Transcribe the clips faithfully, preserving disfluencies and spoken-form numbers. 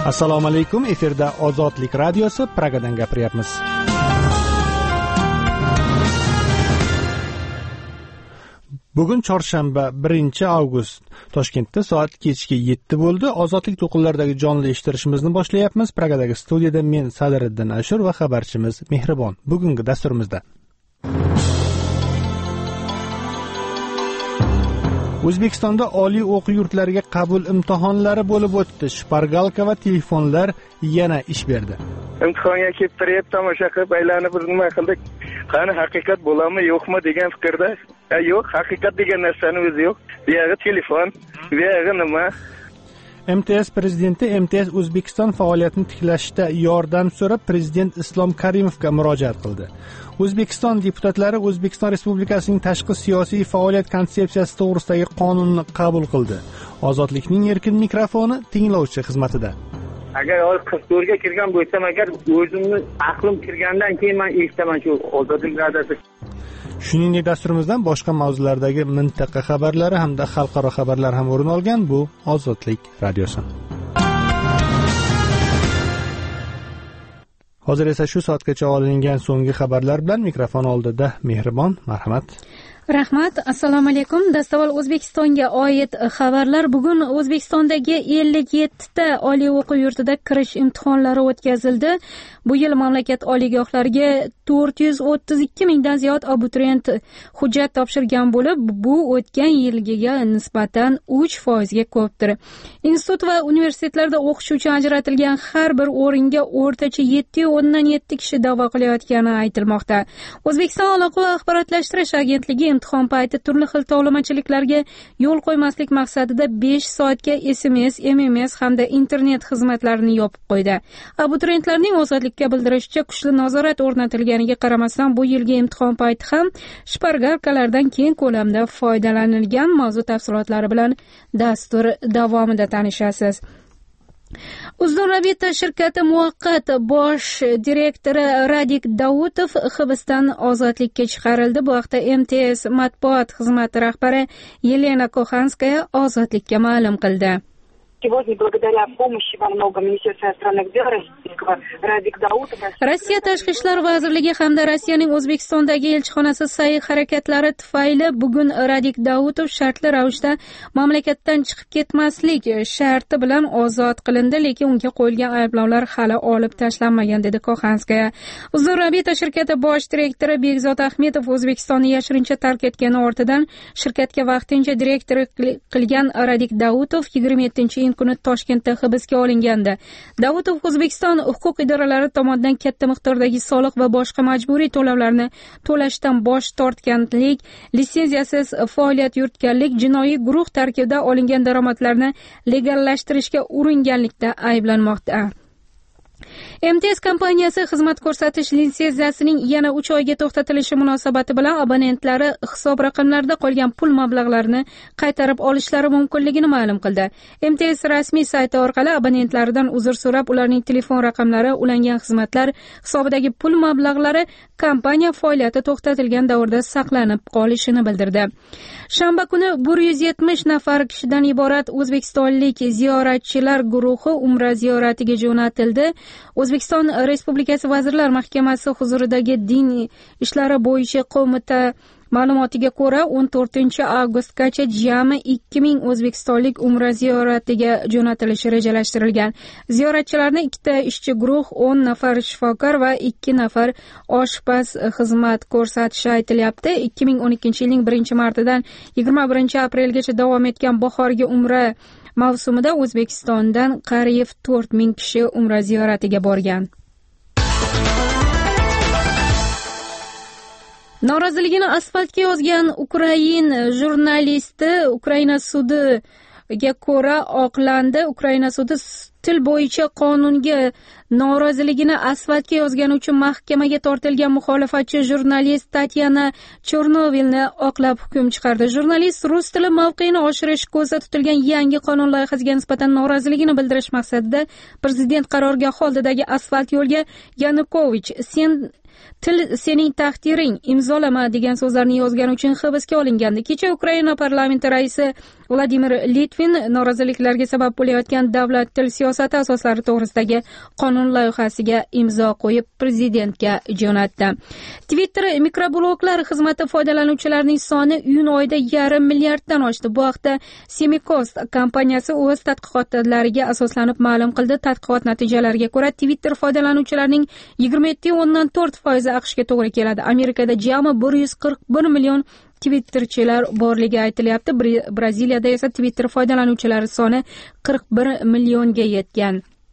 Assalomu alaykum, efirda Ozodlik radiosi, Pragadan gapiryapmiz. Bugun chorshanba, birinchi avgust. Toshkentda soat kechki yetti bo'ldi. Ozodlik to'qinlaridagi jonli eshittirishimizni boshlayapmiz. Pragadagi studiyada men Sadiriddin Ashur va xabarchimiz Mehribon. Bugungi dasturimizda O'zbekistonda oliy o'quv yurtlariga qabul imtihonlari bo'lib o'tdi. Shpargalka va telefonlar yana ish berdi. Imtihonga kelib turib tomosha qilib aylanib bir nima qildik. Qani haqiqat bo'ladimi, yo'qmi degan fikrda. Yo'q, haqiqat degan narsani o'zi yo'q. Bu yerga telefon, bu yerga nima? M T S prezidenti M T S O'zbekiston faoliyatini tiklashda yordam so'rab Prezident Islom Karimovga murojaat qildi. O'zbekiston deputatlari O'zbekiston Respublikasining tashqi siyosiy faoliyat konsepsiyasi to'g'risidagi qonunni qabul qildi. Ozodlikning erkin mikrofoni tinglovchi xizmatida. Agar qirq to'rtga kirgan bo'lsam, agar o'zimni aqlim kirgandan keyin men eshitaman shu Ozodlik radiosi. Shuningdek, dasturimizdan boshqa mavzulardagi mintaqa xabarlari hamda xalqaro xabarlar ham o'rin olgan. Bu Ozodlik radiosi. Hozir esa shu soatgacha olingan so'nggi xabarlar bilan mikrofon oldida Mehribon, marhamat. Rahmat. Assalomu alaykum. Dastavval O'zbekistonga oid xabarlar. Bugun O'zbekistondagi ellik yetti ta oliy o'quv yurtida kirish imtihonlari o'tkazildi. Bu yil mamlakat oliygohlariga to'rt yuz o'ttiz ikki mingdan ziyod abituriyent hujjat topshirgan bo'lib, bu o'tgan yilgiga nisbatan uch foizga ko'pdir. Institut va universitetlarda o'qish uchun ajratilgan har bir o'ringa o'rtacha yetti o'ndan yetti kishi da'vo qilayotgani aytilmoqda. O'zbekiston aloqa va axborotlashtirish agentligi imtihon payti turli xil tovlamachiliklarga yo'l qo'ymaslik maqsadida besh soatga S M S, M M S hamda internet xizmatlarini yopib qo'ydi. Abituriyentlarning ozodlikka bildirishicha, kuchli nazorat o'rnatilganiga qaramasdan bu yilgi imtihon payti ham shpargalkalardan keng ko'lamda foydalanilgan. Mavzu tafsilotlari bilan dastur davomida tanishasiz. Uzunrabita shirkati muvaqqat bosh direktori Radik Davutov hibsdan ozodlikka chiqarildi. Bu haqda M T S matbuot xizmati rahbari Yelena Koxanskaya ozodlikka ma'lum qildi. Сегодня, благодаря помощи во многом Министерства иностранных дел российского Радик Даутов. Rossiya Tashqi ishlar vazirligi hamda Rossiyaning O'zbekistondagi elchixonasi sa'y harakatlari tufayli bugun Radik Dautov shartli ravishda mamlakatdan chiqib ketmaslik sharti bilan ozod qilindi, lekin unga qo'yilgan ayblovlar hali olib tashlanmagan, dedi Koxanskaya. Uzunrabita shirkati bosh direktori Bekzod Ahmedov O'zbekistonni yashirincha tark etgani ortidan shirkatga vaqtincha direktor qilgan Radik Dautov yigirma yettinchi kuni Toshkentda hibsga olingandi. Davutov O'zbekiston huquq idoralari tomonidan katta miqdordagi soliq va boshqa majburiy to'lovlarni to'lashdan bosh tortganlik, litsenziyasiz faoliyat yuritganlik, jinoiy guruh tarkibida olingan daromadlarni legallashtirishga uringanlikda ayblanmoqda. M T S kompaniyasi xizmat ko'rsatish litsenziyasining yana uch oyga to'xtatilishi munosabati bilan abonentlari hisob raqamlarida qolgan pul mablag'larini qaytarib olishlari mumkinligini ma'lum qildi. M T S rasmiy sayti orqali abonentlaridan uzr so'rab, ularning telefon raqamlari, ulangan xizmatlar hisobidagi pul mablag'lari kompaniya faoliyati to'xtatilgan davrda saqlanib qolishini bildirdi. Shanba kuni bir yuz yetmish nafar kishidan iborat o'zbekistonlik ziyoratchilar guruhi Umra ziyoratiga jo'natildi. O'zbekiston Respublikasi Vazirlar Mahkamasi huzuridagi din ishlari bo'yicha qo'mita ma'lumotiga ko'ra, o'n to'rtinchi avgustgacha jami ikki ming o'zbekistonlik Umra ziyoratiga jo'natilishi rejalashtirilgan. Ziyoratchilarning ikkita ishchi guruh, o'n nafar shifokor va ikki nafar oshpaz xizmat ko'rsatishi aytilyapti. ikki ming o'n ikkinchi yilning birinchi martidan yigirma birinchi aprelgacha davom etgan bahorgi Umra mavsumida O'zbekistondan qariyb to'rt ming kishi Umra ziyoratiga borgan. Noroziligini asfaltga yozgan Ukrain jurnalisti Ukraina sudiga ko'ra oqlandi. Ukraina sudi til bo'yicha qonunga noroziligini asfaltga yozgani uchun mahkamaga tortilgan muxolifatchi jurnalist Tatyana Chornovilni oqlab hukm chiqardi. Jurnalist rus tili mavqeini oshirish ko'zda tutilgan yangi qonun loyihasiga nisbatan noroziligini bildirish maqsadida prezident qarorgohi oldidagi asfalt yo'lga Yanukovich sen til sening taqdiring, imzolama degan so'zlarni yozgani uchun hibsga olingandi. Kecha Ukraina parlamenti raisi Vladimir Litvin noroziliklarga sabab bo'layotgan davlat til siyosati asoslari to'g'risidagi qonun loyihasiga imzo qo'yib prezidentga jo'natdi. Twitter mikrobloglar xizmati foydalanuvchilarining soni iyun oyida yarim milliarddan oshdi. Bu haqda Semikost kompaniyasi o'z tadqiqotlariga asoslanib ma'lum qildi. Tadqiqot natijalariga ko'ra, Twitter foydalanuvchilarining yigirma yetti o'ndan to'rt foizi AQShga to'g'ri keladi. Amerikada jami bir yuz qirq bir million Twitterchilar borligi aytilyapti. Braziliyada esa Twitter foydalanuvchilari soni qirq bir millionga yetgan.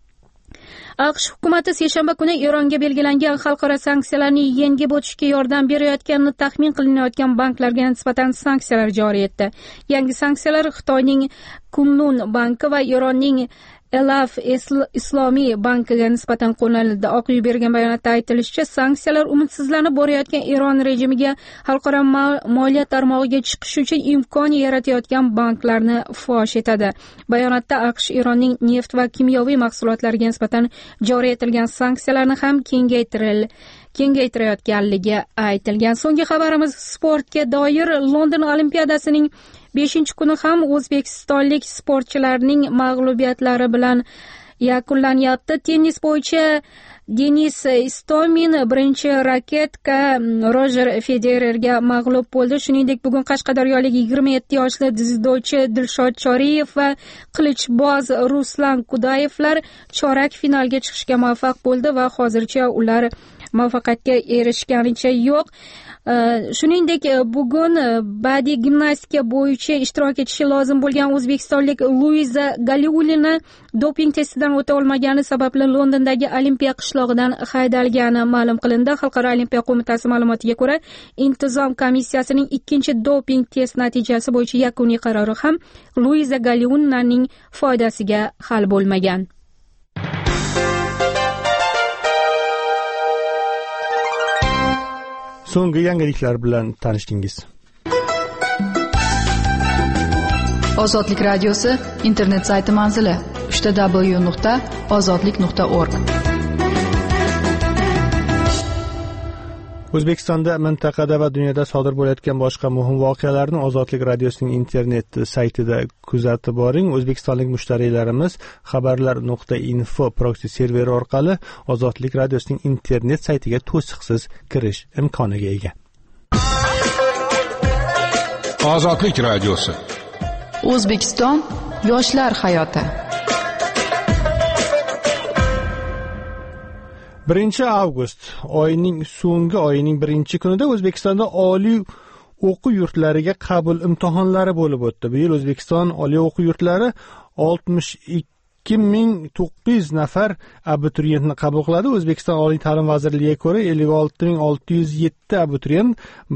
AQSh hukumati seshanba kuni Eronga belgilangan xalqaro sanksiyalarni yengib o'tishga yordam berayotganini taxmin qilinayotgan banklarga nisbatan sanksiyalar joriy etdi. Yangi sanksiyalar Xitoyning Kunlun banki va Eronning Elaf Islomiy bankiga nisbatan qo'llanildi. Oq uy bergan bayonotda aytilishicha, sanksiyalar umidsizlanib borayotgan Eron rejimiga xalqaro moliya tarmog'iga chiqish uchun imkon yaratayotgan banklarni fosh etadi. Bayonotda AQSh Eronning neft va kimyoviy mahsulotlariga nisbatan joriy etilgan sanksiyalarni ham kengaytiril kengaytirayotganligi aytilgan. So'nggi xabarimiz sportga doir. London Olimpiadasining beshinchi kuni ham o'zbekistonlik sportchilarning mag'lubiyatlari bilan yakunlanyapti. Tennis bo'yicha Denis Istomin birinchi raketka Rojer Federerga mag'lub bo'ldi. Shuningdek, bugun qashqadaryolik yigirma yetti yoshli dzyudochi Dilshod Choriyev va qilichboz Ruslan Kudayevlar chorak finalga chiqishga muvaffaq bo'ldi va hozircha ular muvaffaqiyatga erishganicha yo'q. Shuningdek, bugun badiiy gimnastika bo'yicha ishtirok etishi lozim bo'lgan o'zbekistonlik Luiza Galiulina doping testidan o'ta olmagani sababli Londondagi Olimpiya qishlog'idan haydalgani ma'lum qilindi. Xalqaro olimpiya qo'mitasi ma'lumotiga ko'ra, intizom komissiyasining ikkinchi doping test natijasi bo'yicha yakuniy qarori ham Luiza Galiulinaning foydasiga hal bo'lmagan. So'nggi yangiliklar bilan tanishdingiz. Ozodlik radiosi internet sayti manzili uch w nuqta ozodlik nuqta org. O'zbekistonda, mintaqada va dunyoda sodir bo'layotgan boshqa muhim voqealarni Ozodlik radiosining internet saytida kuzatib boring. O'zbekistonlik mushtariylarimiz xabarlar nuqta info proxy serveri orqali Ozodlik radiosining internet saytiga to'siqsiz kirish imkoniga ega. Ozodlik radiosi. O'zbekiston yoshlar hayoti. birinchi avgust oyining so'nggi oyining birinchi kunida O'zbekistonda oliy o'quv yurtlariga qabul imtihonlari bo'lib o'tdi. Bu yil O'zbekiston oliy o'quv yurtlari oltmish ikki ming to'qqiz yuz nafar abituriyentni qabul qiladi. O'zbekiston Oliy ta'lim vazirligiga ko'ra ellik olti ming olti yuz yetti abituriyent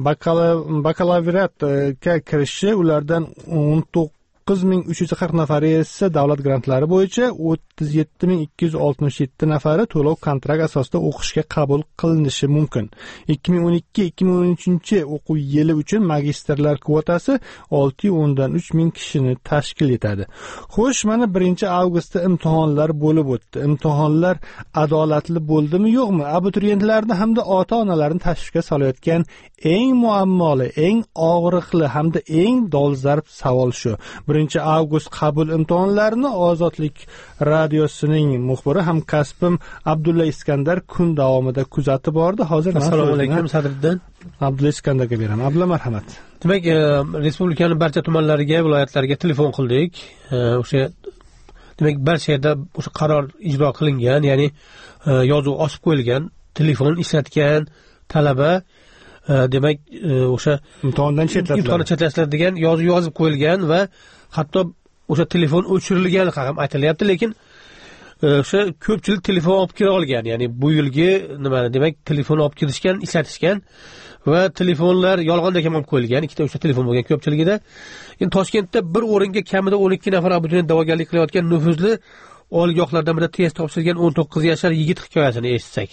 bakalavriatga kirishi, ulardan o'n to'qqiz ming uch yuz qirq nafari esa davlat grantlari bo'yicha, o'ttiz yetti ming ikki yuz oltmish yetti nafari to'lov kontrakt asosida o'qishga qabul qilinishi mumkin. ikki ming o'n ikki ikki ming o'n uchinchi o'quv yili uchun magistrlar kvotasi olti nuqta o'ndan uch ming kishini tashkil etadi. Xo'sh, mana birinchi avgustda imtihonlar bo'lib o'tdi. Imtihonlar adolatli bo'ldimi, yo'qmi? Abituriyentlarni hamda ota-onalarni tashvishga solayotgan eng muammoli, eng og'riqli hamda eng dolzarb savol shu. birinchi avgust qabul imtihonlarini Ozodlik radiosining muxbiri ham kasbim Abdulla Iskandar kun davomida kuzatib bordi. Hozir assalomu alaykum Sadriddin. Abdulla Iskandarga beraman. Abdulla, marhamat. Demak, respublikaning barcha tumanlariga, viloyatlariga telefon qildik. O'sha demak barcha yerda o'sha qaror ijro qilingan, ya'ni yozuv osib qo'yilgan, telefon ishlatgan talaba demak o'sha imtihondan chetlatiladi. Imtihondan chetlatiladi degan yozuv yozib qo'yilgan va hatto o'sha telefon o'chirilgani ham aytilyapti, lekin o'sha ko'pchilik telefon olib kira olgan, ya'ni bu yilgi nima demak telefon olib kirishgan, ishlatishgan va telefonlar yolg'ondek ham olib qo'yilgan, ikkita uchta telefon bo'lgan ko'pchiligida. Endi Toshkentda bir o'ringa kamida o'n ikki nafar abituriyent da'vogarlik qilayotgan nufuzli oliygohlardan birida test topshirgan o'n to'qqiz yashar yigit hikoyasini eshitsak.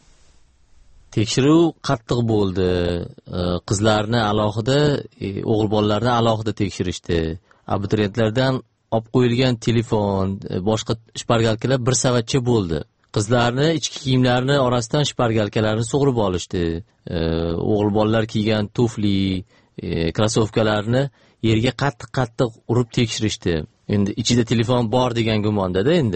Tekshiruv qattiq bo'ldi. Qizlarni alohida, o'g'il bolalarni alohida tekshirishdi. Abituriyentlardan olib qo'yilgan telefon, boshqa shpargalkalar bir savatcha bo'ldi. qizlarni ichki kiyimlarini orasidan shpargalkalarni sug'urib olishdi. O'g'il bolalar kiygan tufli, krossovkalarni yerga qattiq-qattiq urib tekshirishdi. Endi ichida telefon bor degan gumonda-da endi.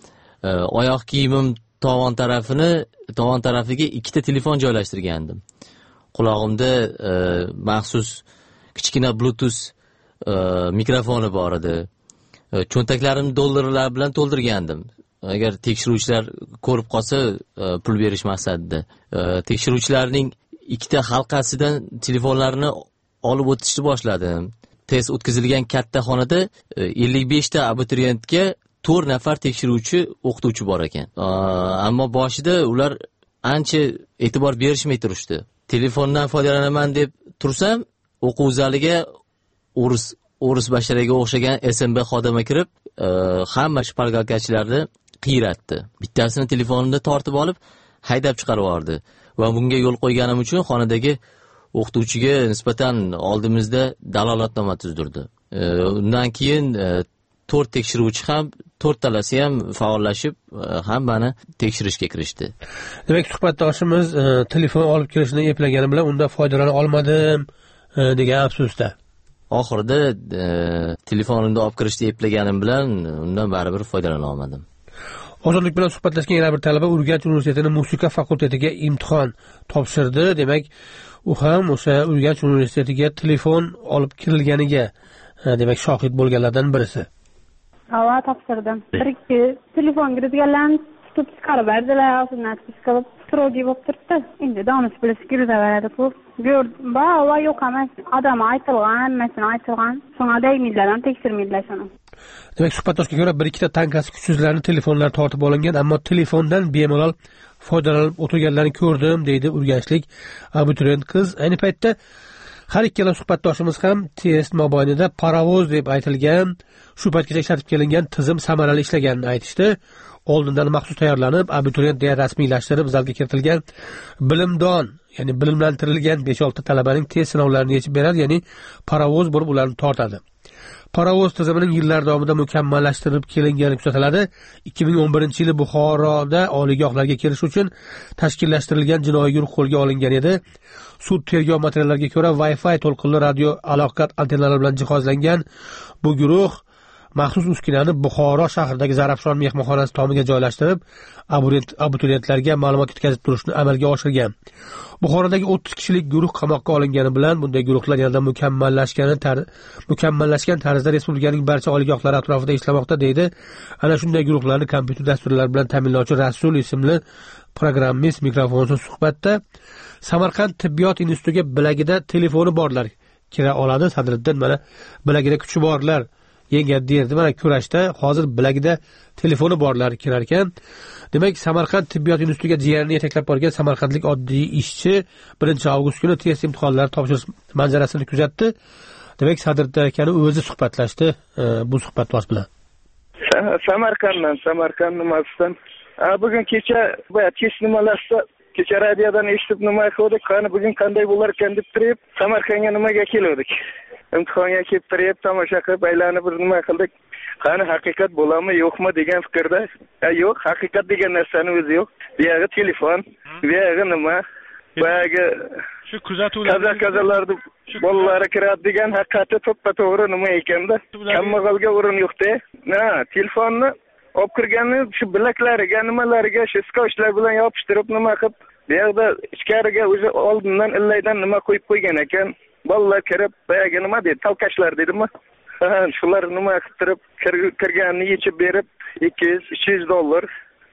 Oyoq kiyimim tovon tarafini, tovon tarafiga ikkita telefon joylashtirgandim. Qulog'imda e, maxsus kichkina Bluetooth e, mikrofoni bor edi. E, cho'ntaklarimni dollarlar bilan to'ldirgandim. Agar tekshiruvchilar ko'rib qolsa, e, pul berish maqsadida. E, tekshiruvchilarning ikkita halqasidan telefonlarini olib o'tishni boshladim. Test o'tkazilgan katta xonada e, ellik besh ta abituriyentga to'rt nafar tekshiruvchi, o'qituvchi bor ekan. E, ammo boshida ular ancha e'tibor berishmay turishdi. Telefondan foydalanaman deb tursam, o'quv zaliga o'ris o'ris basharaga o'xshagan S M B xodimi kirib, e, hamma shpargalkachilarni qiyratdi. Bittasini telefonini tortib olib, haydab chiqarib yubordi va bunga yo'l qo'yganim uchun xonadagi o'qituvchiga nisbatan oldimizda dalolatnoma tuzdirdi. E, undan keyin e, to'rt tekshiruvchi ham, to'rttalasi ham faollashib, hammani tekshirishga kirishdi. Demak, suhbatdoshimiz e, telefon olib kelishni eplagani bilan undan foydalana olmadim e, degan afsusda. Oxirida e, telefonimni olib kirishni eplaganim bilan undan baribir foydalana olmadim. Ozodlik bilan suhbatlashgan yana bir talaba Urganch universitetining musiqa fakultetiga imtihon topshirdi. Demak, u ham o'sha Urganch universitetiga telefon olib kirilganiga e, demak shohid bo'lganlardan birisi. Hava topshirdim. Bir ikki telefon kiritganlarni tutib chiqarib berdilar, o'zini chiqarib strogi bo'lib turibdi. Endi donish bilish kiraveradi ku. Gördüm, ba va yo'q emas. Odam aytilgan, mas'ul aytilgan. Shunga deymilardan tekshirmaydilar shuni. Demak, suhbatdoshga ko'ra bir ikkita tankasi kuchsizlarning telefonlari tortib olingan, ammo telefondan bemalol foydalanib o'tirganlarni ko'rdim, deydi urganchlik abituriyent qiz. Ayni paytda har ikkala suhbatdoshimiz ham test mobaynida parovoz deb aytilgan, shu paytgacha ishlatib kelingan tizim samarali ishlaganini aytishdi. Oldindan maxsus tayyorlanib, abituriyent deya rasmiylashtirib zalga kiritilgan bilimdon, ya'ni bilimlantirilgan besh olti talabaning test sinovlarini yechib beradi, ya'ni parovoz bo'lib ularni tortadi. Parovoz tizimining yillar davomida mukammallashtirib kelingani kuzatiladi. ikki ming o'n birinchi yili Buxoroda oliygohlarga kirish uchun tashkillashtirilgan jinoiy guruh qo'lga olingan edi. Sud tergov materiallariga ko'ra Wi-Fi to'lqinli radio aloqa antennalari bilan jihozlangan bu guruh maxsus uskunani Buxoro shahridagi Zarafshon mehmonxonasi tomiga joylashtirib, abituriyentlarga ma'lumot yetkazib turishni amalga oshirgan. Buxorodagi o'ttiz kishilik guruh qamoqqa olingani bilan bunday guruhlar yanada mukammallashgani tar mukammallashgan tarzda respublikaning barcha oliygohlari atrofida ishlamoqda, deydi ana shunday guruhlarni kompyuter dasturlari bilan ta'minlovchi Rasul ismli programmist mikrofonsiz suhbatda. Samarqand tibbiyot institutiga bilagida telefoni borlar kira oladi. Sadriddin mana bilagida kuchi borlar yengadi derdi. Mana kurashda hozir bilagida telefoni borlar kirar ekan. Demak, Samarqand tibbiyot institutiga jiyanini yetaklab borgan samarqandlik oddiy ishchi birinchi avgust kuni test imtihonlari topshirish manzarasini kuzatdi. Demak, Sadriddin akani o'zi suhbatlashdi e, bu suhbatdosh bilan. Samarqanddan, Samarqand nimasidan. Bugun kecha test nimalarsa kecha radiodan eshitib nima qildik, qani bugun qanday bo'lar ekan deb turib, Samarqandga nimaga keldik? Imtihonga kelib turib, tomosha qilib, aylanib bir nima qildik. Qani haqiqat bo'ladimi, yo'qmi degan fikrda. Yo'q, haqiqat degan narsani o'zi yo'q. Bu yerga telefon, bu yerga nima? Bu yerga shu kuzatuvlar, kaza kazalarni bolalari kiradi degan haqiqati to'ppa-to'g'ri nima ekanda? Kambag'alga o'rin yo'q-da. Ha, telefonni olib kirganni shu bilaklariga, nimalariga, shu skochlar bilan yopishtirib nima qilib, bu yerda ichkariga o'zi oldindan illaydan nima qo'yib qo'ygan ekan. Bolalar kirib, boyaga nima deydi, talkashlar deydimi? Ha, shular nima qilib kirganini yechib berib, ikki yuz uch yuz dollar.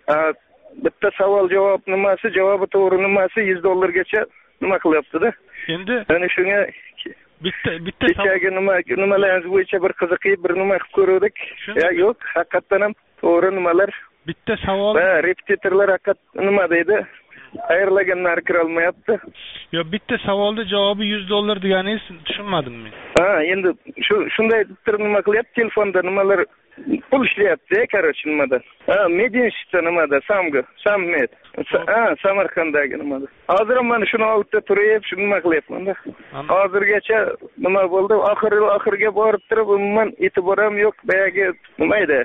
Bitta savol javob nimasi, javobi to'g'ri nimasi yuz dollargacha nima qilyapti-da. Endi ya'ni shunga bitta bitta kechagi nima nimalarimiz bo'yicha bir qiziqib bir nima qilib ko'rdik. Ya yo'q, haqiqatan ham to'g'ri nimalar. Bitta savol. Va repetitorlar haqiqat nima deydi? Ayirlaganlar kira olmayapti. Yo, bitta savolning javobi yuz dollar deganingiz tushunmadim men. Ha, endi shu shunday deb nima qilyapti, telefonda nimalar pul ishlayapti, короче, nimada. Ha, Medinshda nimada, Samga, Sammed. Ha, Samarqanddagi nimada. Hozir mana shuni olibda turib, shuni nima qilyapman-da. Hozirgacha nima bo'ldi? Oxir oxirga borib turib, umuman e'tibor ham yo'q. Boyagi nima edi?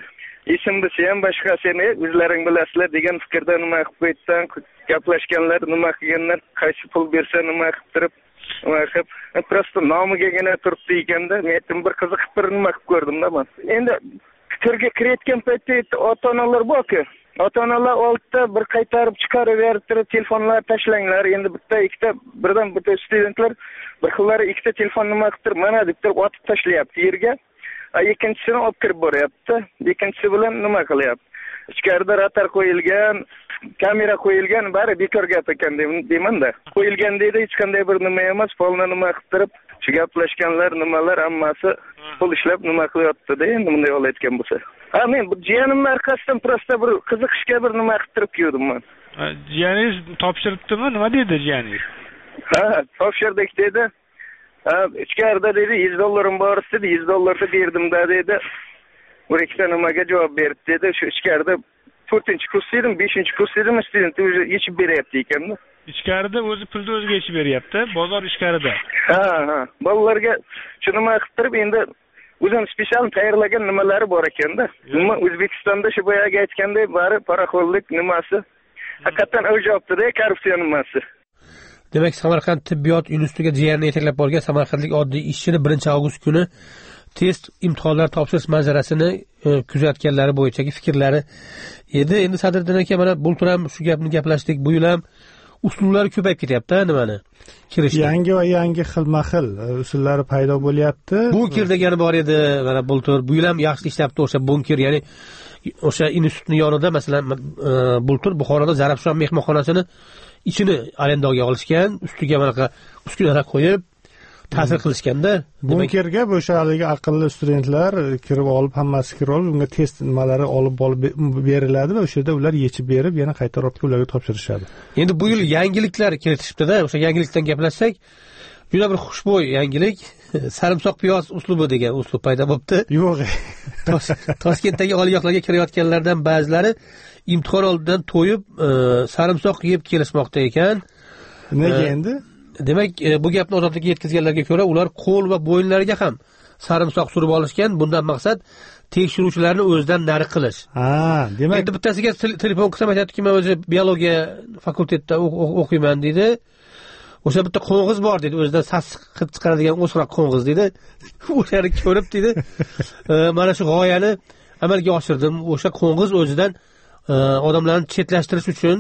esim bo'lsa ham boshqasini o'zlaring bilasizlar degan fikrda nima qilib qo'yibdan gaplashganlar, nima qilganlar, qaysi pul bersa nima qilib turib, nima qilib, prosta nomigagina turibdi ekanda, men aytdim bir qiziqib bir nima qilib ko'rdim-da men. Endi fikrga kirayotgan paytda ota-onalar bor-ku, ota-onalar oltita bir qaytarib chiqarib berib telefonlar tashlanglar, endi bitta ikkita birdan bitta studentlar bir xillari ikkita telefon nima qilib turib, mana deb turib otib tashlayapti yerga. Ikkinchisini olib kirib boryapti. Ikkinchisi bilan nima qilyapti? Ichkarida ratar qo'yilgan, kamera qo'yilgan, bari bekor gap ekan deyman-da. Qo'yilgan deydi, hech qanday bir nima emas, polni nima qilib turib, shu gaplashganlar, nimalar hammasi pul ishlab nima qilyapti-da, endi bunday olayotgan bo'lsa. Ha, men bu jiyanimning orqasidan prosta bir qiziqishga bir nima qilib turib keldim men. Jiyaningiz topshiribdimi? Nima dedi jiyaningiz? Ha, topshirdik dedi. Ha, ichkarida dedi yuz dollarim bor dedi, yuz dollarni berdim-da dedi. Bir ikkita nimaga javob berdi dedi. Shu ichkarida to'rtinchi kurs edim, beshinchi kurs edim, student o'zi yechib beryapti ekan-da. Ichkarida o'zi pulni o'ziga yechib beryapti, bozor ichkarida. Ha, ha. Bolalarga shu nima qilib turib endi o'zim spesial tayyorlagan nimalari bor ekan-da. Nima O'zbekistonda shu boyaga aytganday bari paraxollik nimasi haqiqatan o'jobdi-da, korrupsiya nimasi. Demak, Samarqand tibbiyot institutiga jiyanini yetaklab borgan samarqandlik oddiy ishchini birinchi avgust kuni test imtihonlar topshirish manzarasini e, kuzatganlari bo'yichagi fikrlari edi. Endi Sadriddin aka mana bultur ham shu gapni gaplashdik. Bu yil ham usullari ko'payib ketyapti, nimani? Kirishda. Yangi va yangi xilma-xil usullari paydo bo'lyapti. Bunkir degani bor edi, mana bultur. Bu yil ham yaxshi ishlayapti o'sha bunkir, ya'ni o'sha institutning yonida masalan e, bultur Buxoroda Zarafshon mehmonxonasini ichini arendaga olishgan, ustiga mana uskunalar qo'yib ta'sir qilishganda, bunkerga o'sha haligi aqlli studentlar kirib olib, hammasi kirib olib, unga test nimalari olib olib beriladi va o'sha yerda ular yechib berib, yana qaytarib ularga topshirishadi. Endi bu yil yangiliklar kiritishibdi-da, o'sha yangilikdan gaplashsak, juda bir xushbo'y yangilik, sarimsoq piyoz uslubi degan uslub paydo bo'libdi. Yo'q. Toshkentdagi oliygohlarga kirayotganlardan ba'zilari imtihon oldidan to'yib, e, sarimsoq yeb kelishmoqda ekan. Nega endi? Demak, e, bu gapni ozodlikka yetkazganlarga ko'ra, ular qo'l va bo'yinlariga ham sarimsoq surib olishgan. Bundan maqsad tekshiruvchilarni o'zidan nari qilish. Ha, demak, endi bittasiga telefon qilsam aytadiki, men o'zi biologiya fakultetida o'qiyman deydi. O'sha bitta qo'ng'iz bor dedi, o'zidan sassiq hid chiqaradigan o'sroq qo'ng'iz dedi. O'shani ko'rib dedi, e, mana shu g'oyani amalga oshirdim. O'sha qo'ng'iz o'zidan e, odamlarni chetlashtirish uchun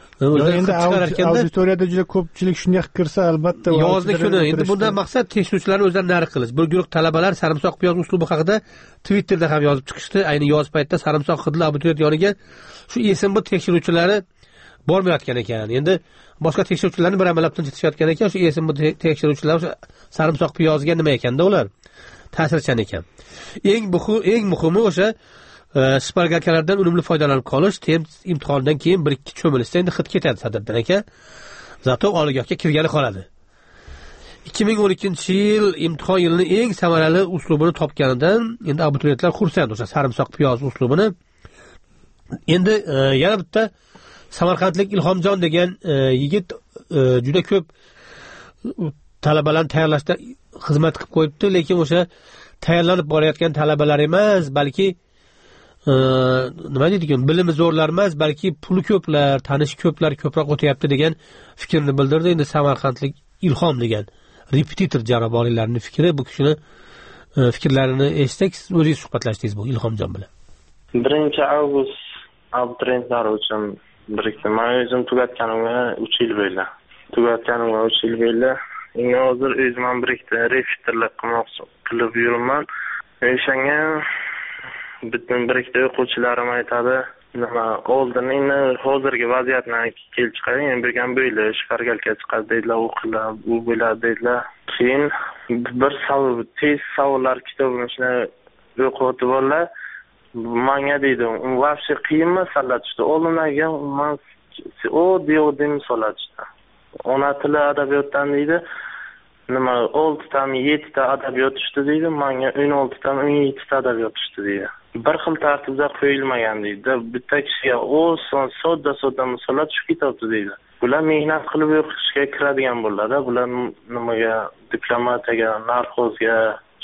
endi auditoriyada juda ko'pchilik shunday kirsa, albatta yozni kuni endi bundan maqsad tekshiruvchilarni o'zidan nari qilish. Bir guruh talabalar sarimsoq piyoz uslubi haqida Twitterda ham yozib chiqishdi. Ayni yoz paytida sarimsoq hidli abituriyent yoniga shu E S M B tekshiruvchilari bormayotgan ekan. Endi boshqa tekshiruvchilarni bir amalab tinchitishayotgan ekan. Shu E S M B tekshiruvchilari o'sha sarimsoq piyozga nima ekanda ular? Ta'sirchan ekan. Eng muhimi, eng muhimi o'sha shpargalkalardan unumli foydalanib qolish, tem imtihondan keyin bir ikki cho'milishda endi hid ketadi Sadriddin aka. Zato oliygohga kirgani qoladi. ikki ming o'n ikkinchi yil imtihon yilining eng samarali uslubini topganidan endi abituriyentlar xursand o'sha sarimsoq piyoz uslubini. Endi e, yana bitta samarqandlik Ilhomjon degan e, yigit e, juda ko'p talabalarni tayyorlashda xizmat qilib qo'yibdi, lekin o'sha tayyorlanib borayotgan talabalar emas, balki e, nima deydigan, bilimi zo'rlar emas, balki puli ko'plar, tanishi ko'plar ko'proq o'tayapti degan fikrni bildirdi. Endi samarqandlik Ilhom degan repetitor janob oliylarning fikri, bu kishini e, fikrlarini eshitsak, siz o'zingiz suhbatlashdingiz bu Ilhomjon bilan. birinchi avgust abituriyentlar uchun birikdi. Men o'zim tugatganimga uch yil bo'ldi. Tugatganimga uch yil bo'ldi. Endi hozir o'zim ham birikdi, repetitorlik qilmoqchi qilib yuraman. O'shanga bitim birikdi o'quvchilarim aytadi, nima oldin endi hozirgi vaziyatni kelib chiqaring, endi birgan bo'yli shpargalka chiqadi deydilar, o'qilar, u bo'ladi deydilar. Keyin bir savol, test savollar kitobini shuna o'qib o'tib menga deydi, "Vobshe qiyin masala tushdi. Olimlarga men o deydi misol tushdi. Ona tili adabiyotdan deydi, nima oltitami yettita adabiyot tushdi deydi, menga o'n oltitami o'n yettita adabiyot tushdi deydi. Bir xil tartibda qo'yilmagan deydi. Bitta kishiga oson, sodda-sodda misollar tushib ketadi deydi. Bular mehnat qilib o'qishga kiradigan bo'ladi. Bular nimaga, diplomatiyaga, narxozga,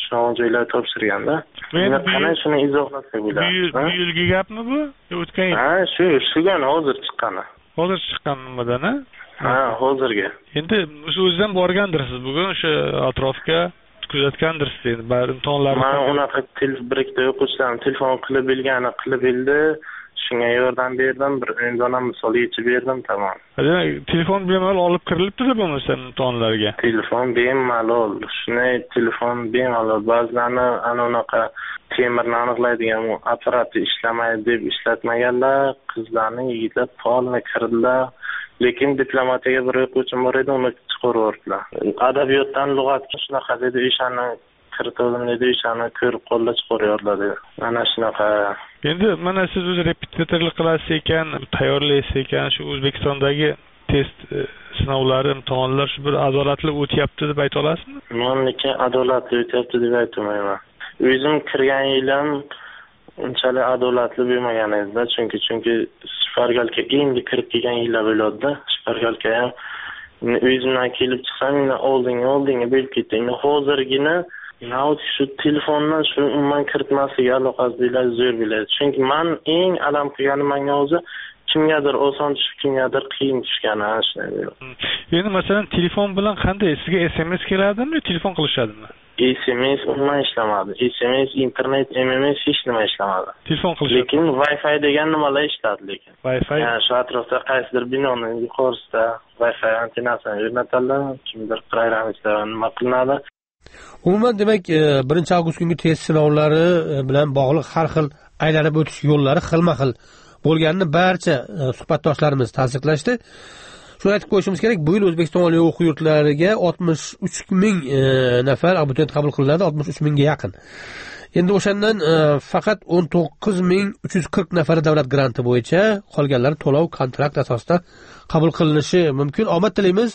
shunaqa joylar topshirganda. Men qanday shuni izohlasa bo'ladi? Bu yilgi gapmi bu? O'tgan yil. Ha, shu, shugan hozir chiqqani. Hozir chiqqan nimadan, ha? Ha, hozirgi. Endi o'sha o'zidan borgandirsiz bugun o'sha atrofga kuzatgandirsiz endi bari imtihonlarni. Men unaqa bir-ikkita o'quvchilarni telefon qilib bilgani qilib bildi. Shunga yordam berdim, bir imzona misol yechib berdim, tamom. Demak, telefon bemalol olib kirilibdi-da bo'lmasa imtihonlarga. Telefon bemalol. Shunday telefon bemalol. Ba'zilarni ana unaqa temirni aniqlaydigan apparati ishlamaydi deb ishlatmaganlar, qizlarni, yigitlar polni kirdilar. Lekin diplomatiyaga bir o'quvchim bor edi, uni chiqarib adabiyotdan lug'atga shunaqa dedi, o'shani kiritdim dedi, o'shani ko'rib qo'lda chiqaryorlar dedi. Mana shunaqa. Endi mana siz o'zi repetitorlik qilasiz ekan, tayyorlaysiz ekan, shu O'zbekistondagi test sinovlari, imtihonlar shu bir adolatli o'tyapti deb ayta olasizmi? Meniki adolatli o'tyapti deb aytmayman. O'zim kirgan yilim unchalik adolatli bo'lmagan edi, chunki chunki shpargalka endi kirib kelgan yillar bo'ladi-da. Shpargalka ham o'zimdan kelib chiqsam, men oldinga oldinga bo'lib ketdi. Hozirgina Navt shu telefondan shu umuman kiritmaslik aloqasidagilar zo'r biladi. Chunki men eng alam qilganim menga o'zi kimgadir oson tushib, kimgadir qiyin tushgani shunday. Endi masalan telefon bilan qanday sizga S M S keladimi, telefon qilishadimi? S M S umuman ishlamadi. S M S, internet, M M S hech nima ishlamadi. Telefon qilishadi. Lekin Wi-Fi degan nimalar ishladi lekin. Wi-Fi. Yani shu atrofda qaysidir binoning yuqorisida Wi-Fi antennasini o'rnatadilar, kimdir qirayramizda nima qilinadi. Umuman demak, birinchi avgust kungi test sinovlari bilan bog'liq har xil aylanib o'tish yo'llari xilma-xil bo'lganini barcha suhbatdoshlarimiz tasdiqlashdi. Shuni aytib qo'yishimiz kerak, bu yil O'zbekiston oliy o'quv yurtlariga oltmish uch ming nafar abituriyent qabul qilinadi, oltmish uch mingga yaqin. Endi o'shandan faqat o'n to'qqiz ming uch yuz qirq nafari davlat granti bo'yicha, qolganlari to'lov kontrakt asosida qabul qilinishi mumkin. Omad tilaymiz.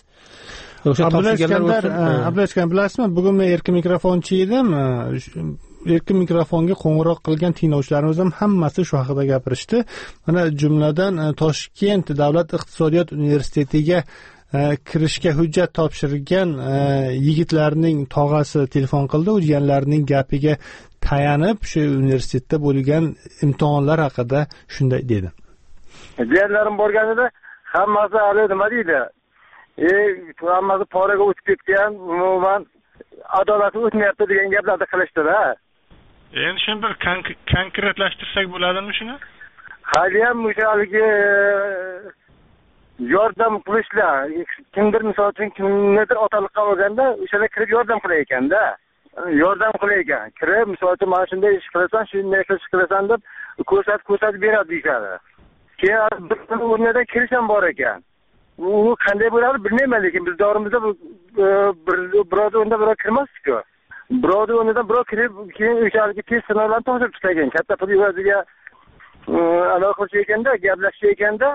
Abdulla Iskandar, Abdulla Iskandar, bilasizmi, bugun men erkin mikrofonchi edim. Erkin mikrofonga qo'ng'iroq qilgan tinglovchilarimiz ham hammasi shu haqida gapirishdi. Mana jumladan Toshkent davlat iqtisodiyot universitetiga kirishga hujjat topshirgan yigitlarning tog'asi telefon qildi, u jiyanlarining gapiga tayanib shu universitetda bo'lgan imtihonlar haqida shunday dedi. Jiyanlarim borganida hammasi hali nima deydi? E, hammasi poraga o'tib ketgan, umuman adolat o'tmayapti degan gaplarni qilishdi-da. Endi shuni bir konkretlashtirsak bo'ladimi shuni? Hali ham o'shaligi yordam qilishlar, kimdir misol uchun kimnidir otaliqqa olganda o'shalar kirib yordam qilar ekanda. Yordam qilar ekan. Kirib misol uchun mana shunday ish qilasan, shunday ish qilasan deb ko'rsatib ko'rsatib beradi deyshadi. Keyin bir o'rnidan kirish ham bor ekan. U qanday bo'ladi bilmayman, lekin biz davrimizda birovda o'rnida birov kirmasdi-ku. Birovda o'rnida birov kirib, keyin o'shaligi test sinovlarni topshirib chiqargan. Katta pul evaziga aloqa qilish ekanda, gaplashish ekanda.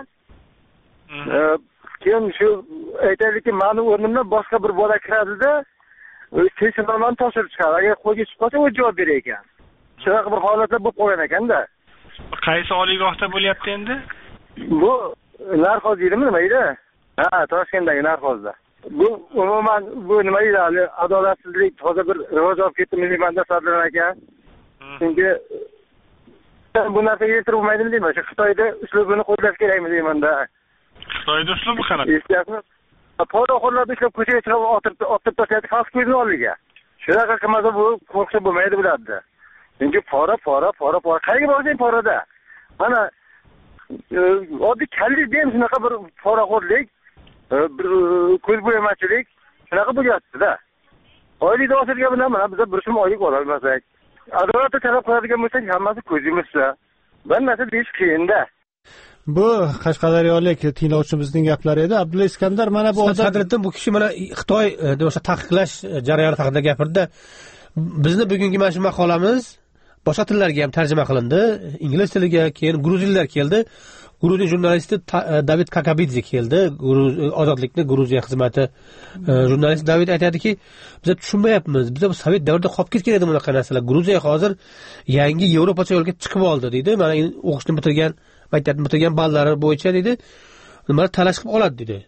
Keyin shu aytaylikki, meni o'rnimdan boshqa bir bola kiradi-da, test sinovlarni topshirib chiqadi. Agar qo'lga chiqib qolsa, u javob berar ekan. Shunaqa bir holatlar bo'lib qolgan ekanda. Qaysi oliygohda bo'lyapti endi? Bu Narxoz deydimi, nima edi? Ha, Toshkentdagi Narxozda. Bu umuman bu nima edi? Adolatsizlik hozir bir rivoj olib ketdi milliy mandatlardan ekan. Chunki bu narsaga yetirib bo'lmaydimi deyman. Shu Xitoyda uslubini qo'llash kerakmi deyman-da. Xitoyda uslubi qanaqa? Eslayapsizmi? Poraxo'rlarni ishlab ko'chaga chiqib otib tashlaydi, xalq ko'zini oldiga. Shunaqa qilmasa bu qo'rqsa bo'lmaydi bularda. Chunki pora, pora, pora, pora. Qayerga borsang porada. Mana oddiy kallik deyim, shunaqa bir poraxo'rlik, bir ko'zbo'yamachilik shunaqa bo'lyapti-da. Oylikda oshirgan bilan mana biz bir so'm oylik ola olmasak, adolatni talab qiladigan bo'lsak, hammasi ko'zimizda. Bir narsa deyish qiyin-da. Bu qashqadaryolik tinglovchimizning gaplari edi. Abdulla Iskandar, mana bu Sadriddin bu kishi mana Xitoy o'sha taqiqlash jarayoni haqida gapirdi. Bizni bugungi mana shu maqolamiz boshqa tillarga ham tarjima qilindi. Ingliz tiliga, keyin gruzinlar keldi. Gruzin jurnalisti David Kakabidze keldi. Ozodlikni Gruziya xizmati jurnalisti David aytadiki, biz tushunmayapmiz. Biz bu Sovet davrida qolib ketgan edi bunaqa narsalar. Gruziya hozir yangi Yevropacha yo'lga chiqib oldi deydi. Mana o'qishni bitirgan, maktabni bitirgan ballari bo'yicha deydi. Nimalar talash qilib oladi deydi.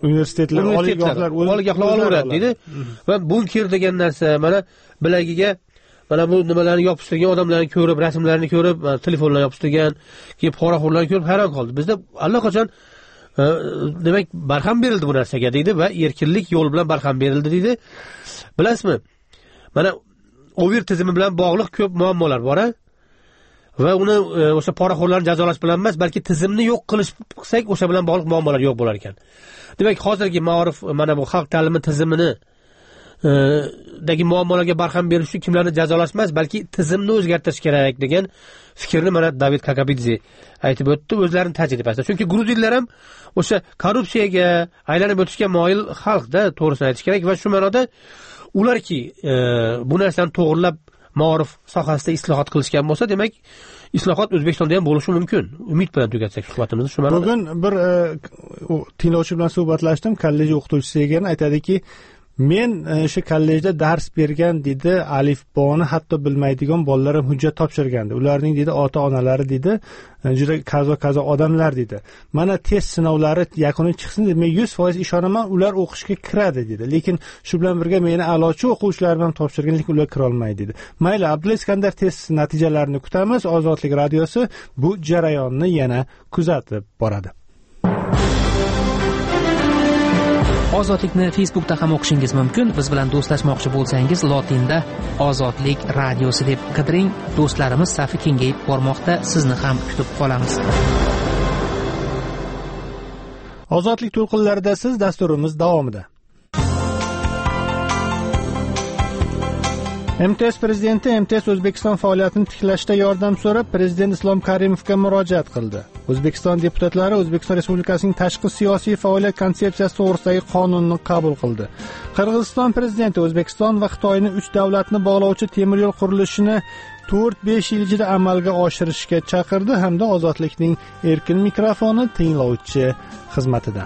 Universitetlar, oliygohlar, oliygohlar olaveradi deydi. Va bunkir degan narsa mana bilagiga mana bu nimalarni yopishtirgan odamlarni ko'rib, rasmlarini ko'rib, telefonlarni yopishtirgan, keyin poraxo'rlarni ko'rib hayron qoldi. Bizda allaqachon demak barham berildi bu narsaga deydi va erkinlik yo'l bilan barham berildi deydi. Bilasizmi? Mana over tizimi bilan bog'liq ko'p muammolar bor-a? Va uni o'sha poraxo'rlarni jazolash bilan emas, balki tizimni yo'q qilish qilsak, o'sha bilan bog'liq muammolar yo'q bo'lar ekan. Demak, hozirgi ma'rif mana bu xalq ta'limi tizimini dagi muammolarga barham berish uchun kimlarni jazolash emas, balki tizimni o'zgartirish kerak degan fikrni mana David Kakabidze aytib o'tdi o'zlarining tajribasida. Chunki gruzinlar ham o'sha korrupsiyaga aylanib o'tishga moyil xalqda, to'g'risini aytish kerak va shu ma'noda ularki bu narsani to'g'rilab ma'rif sohasida islohot qilishgan bo'lsa, demak islohot O'zbekistonda ham bo'lishi mumkin. Umid bilan tugatsak suhbatimizni shu ma'noda. Bugun bir tinglovchi bilan suhbatlashdim, kollej o'qituvchisi ekan, aytadiki, men o'sha kollejda dars bergan dedi, alifboni hatto bilmaydigan bolalar ham hujjat topshirgandi. Ularning dedi ota-onalari dedi, juda kazo-kazo odamlar dedi. Mana test sinovlari yakuni chiqsin dedi, men yuz foiz ishonaman, ular o'qishga kiradi dedi. Lekin shu bilan birga meni a'lochi o'quvchilarim ham topshirgan, lekin ular kira olmaydi dedi. Mayli, Abdulla Iskandar test natijalarini kutamiz. Ozodlik radiosi bu jarayonni yana kuzatib boradi. Ozodlikni Facebookda ham o'qishingiz mumkin. Biz bilan do'stlashmoqchi bo'lsangiz, lotinda Ozodlik radiosi deb qidiring. Do'stlarimiz safi kengayib bormoqda. Sizni ham kutib qolamiz. Ozodlik to'lqinlarida siz dasturimiz davomida. M T S prezidenti M T S O'zbekiston faoliyatini tiklashda yordam so'rab Prezident Islom Karimovga murojaat qildi. O'zbekiston deputatlari O'zbekiston Respublikasining tashqi siyosiy faoliyat konsepsiyasi to'g'risidagi qonunni qabul qildi. Qirg'iziston prezidenti O'zbekiston va Xitoyni uch davlatni bog'lovchi temir yo'l qurilishini to'rt besh yil ichida amalga oshirishga chaqirdi hamda Ozodlikning erkin mikrofoni tinglovchi xizmatida.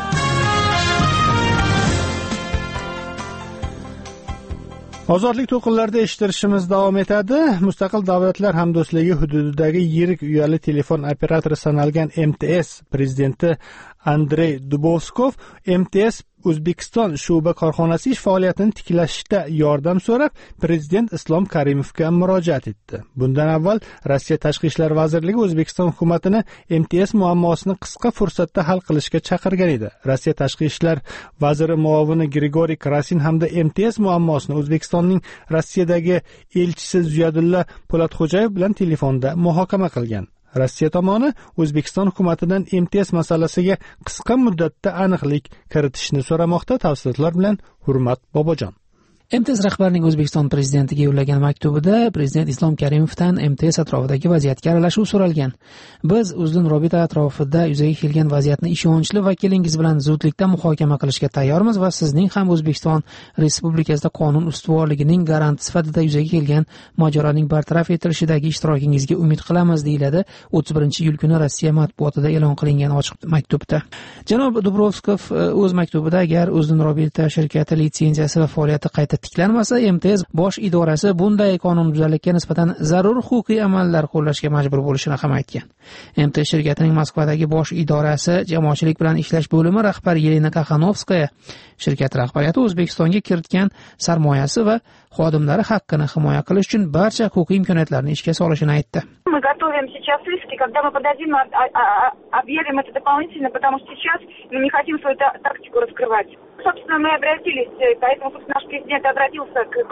Ozodlik to'lqinlarida eshittirishimiz davom etadi. Mustaqil davlatlar hamdo'stligi hududidagi yirik uyali telefon operatori sanalgan M T S prezidenti Andrey Dubovskov M T S O'zbekiston shu'ba korxonasi ish faoliyatini tiklashda yordam so'rab Prezident Islom Karimovga murojaat etdi. Bundan avval Rossiya Tashqi ishlar vazirligi O'zbekiston hukumatini M T S muammosini qisqa fursatda hal qilishga chaqirgan edi. Rossiya Tashqi ishlar vaziri muovini Grigoriy Krasin hamda M T S muammosini O'zbekistonning Rossiyadagi elchisi Ziyodulla Po'latxo'jayev bilan telefonda muhokama qilgan. Rossiya tomoni O'zbekiston hukumatidan M T S masalasiga qisqa muddatda aniqlik kiritishni so'ramoqda. Tafsilotlar bilan Hurmat Bobojon. M T S rahbarining O'zbekiston prezidentiga yo'llagan maktubida Prezident Islom Karimovdan M T S atrofidagi vaziyatga aralashuv so'ralgan. Biz Uzun Robita atrofida yuzaga kelgan vaziyatni ishonchli vakilingiz bilan zudlikda muhokama qilishga tayyormiz va sizning ham O'zbekiston Respublikasida qonun ustuvorligining garanti sifatida yuzaga kelgan mojaroning bartaraf etilishidagi ishtirokingizga umid qilamiz, deyiladi o'ttiz birinchi iyul kuni Rossiya matbuotida e'lon qilingan ochiq maktubda. Janob Dubrovskov o'z maktubida agar Uzun Robita shirkati litsenziyasi va faoliyati qayta tiklanmasa, M T S bosh idorasi bunday qonunbuzarlikka nisbatan zarur huquqiy amallar qo'llashga majbur bo'lishini ham aytgan. M T S shirkatining Moskvadagi bosh idorasi jamoatchilik bilan ishlash bo'limi rahbari Yelena Kaxanovskaya shirkat rahbariyati O'zbekistonga kiritgan sarmoyasi va xodimlari haqqini himoya qilish uchun barcha huquqiy imkoniyatlarni ishga solishini aytdi. Мы готовим сейчас иски, когда мы подадим, объявим это дополнительно, потому что сейчас мы не хотим свою тактику раскрывать. Собственно, мы обратились, поэтому наш президент обратился к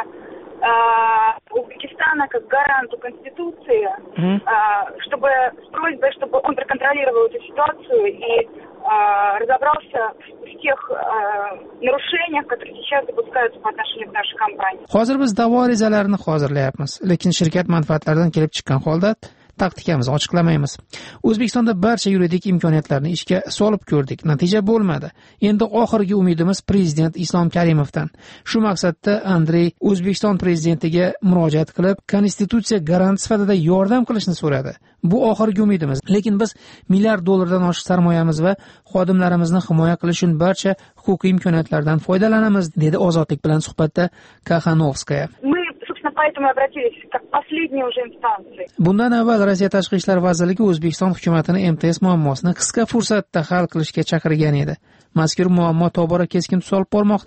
Узбекистана как гаранту Конституции, mm-hmm. чтобы с просьбой, чтобы он проконтролировал эту ситуацию и разобрался в тех нарушениях, которые сейчас допускаются по отношению к нашей компании. Hozir biz da'vo arizalarini hozirlayapmiz, lekin shirkat manfaatlaridan kelib chiqqan holda taktikamizni ochiqlamaymiz. O'zbekistonda barcha yuridik imkoniyatlarni ishga solib ko'rdik, natija bo'lmadi. Endi oxirgi umidimiz Prezident Islom Karimovdan. Shu maqsadda Andrey O'zbekiston prezidentiga murojaat qilib, konstitutsiya garant sifatida yordam qilishni so'radi. Bu oxirgi umidimiz. Lekin biz milliard dollardan oshiq sarmoyamiz va xodimlarimizni himoya qilish uchun barcha huquqiy imkoniyatlardan foydalanamiz, dedi Ozodlik bilan suhbatda Kaxanovskaya. Поэтому обратились как последние уже инстанции. Bundan avval Rossiya Tashqi ishlar vazirligi O'zbekiston hukumatini M T S muammosini qisqa fursatda hal qilishga chaqirgan edi. Mazkur muammo tobora keskin tus olib bormoqda.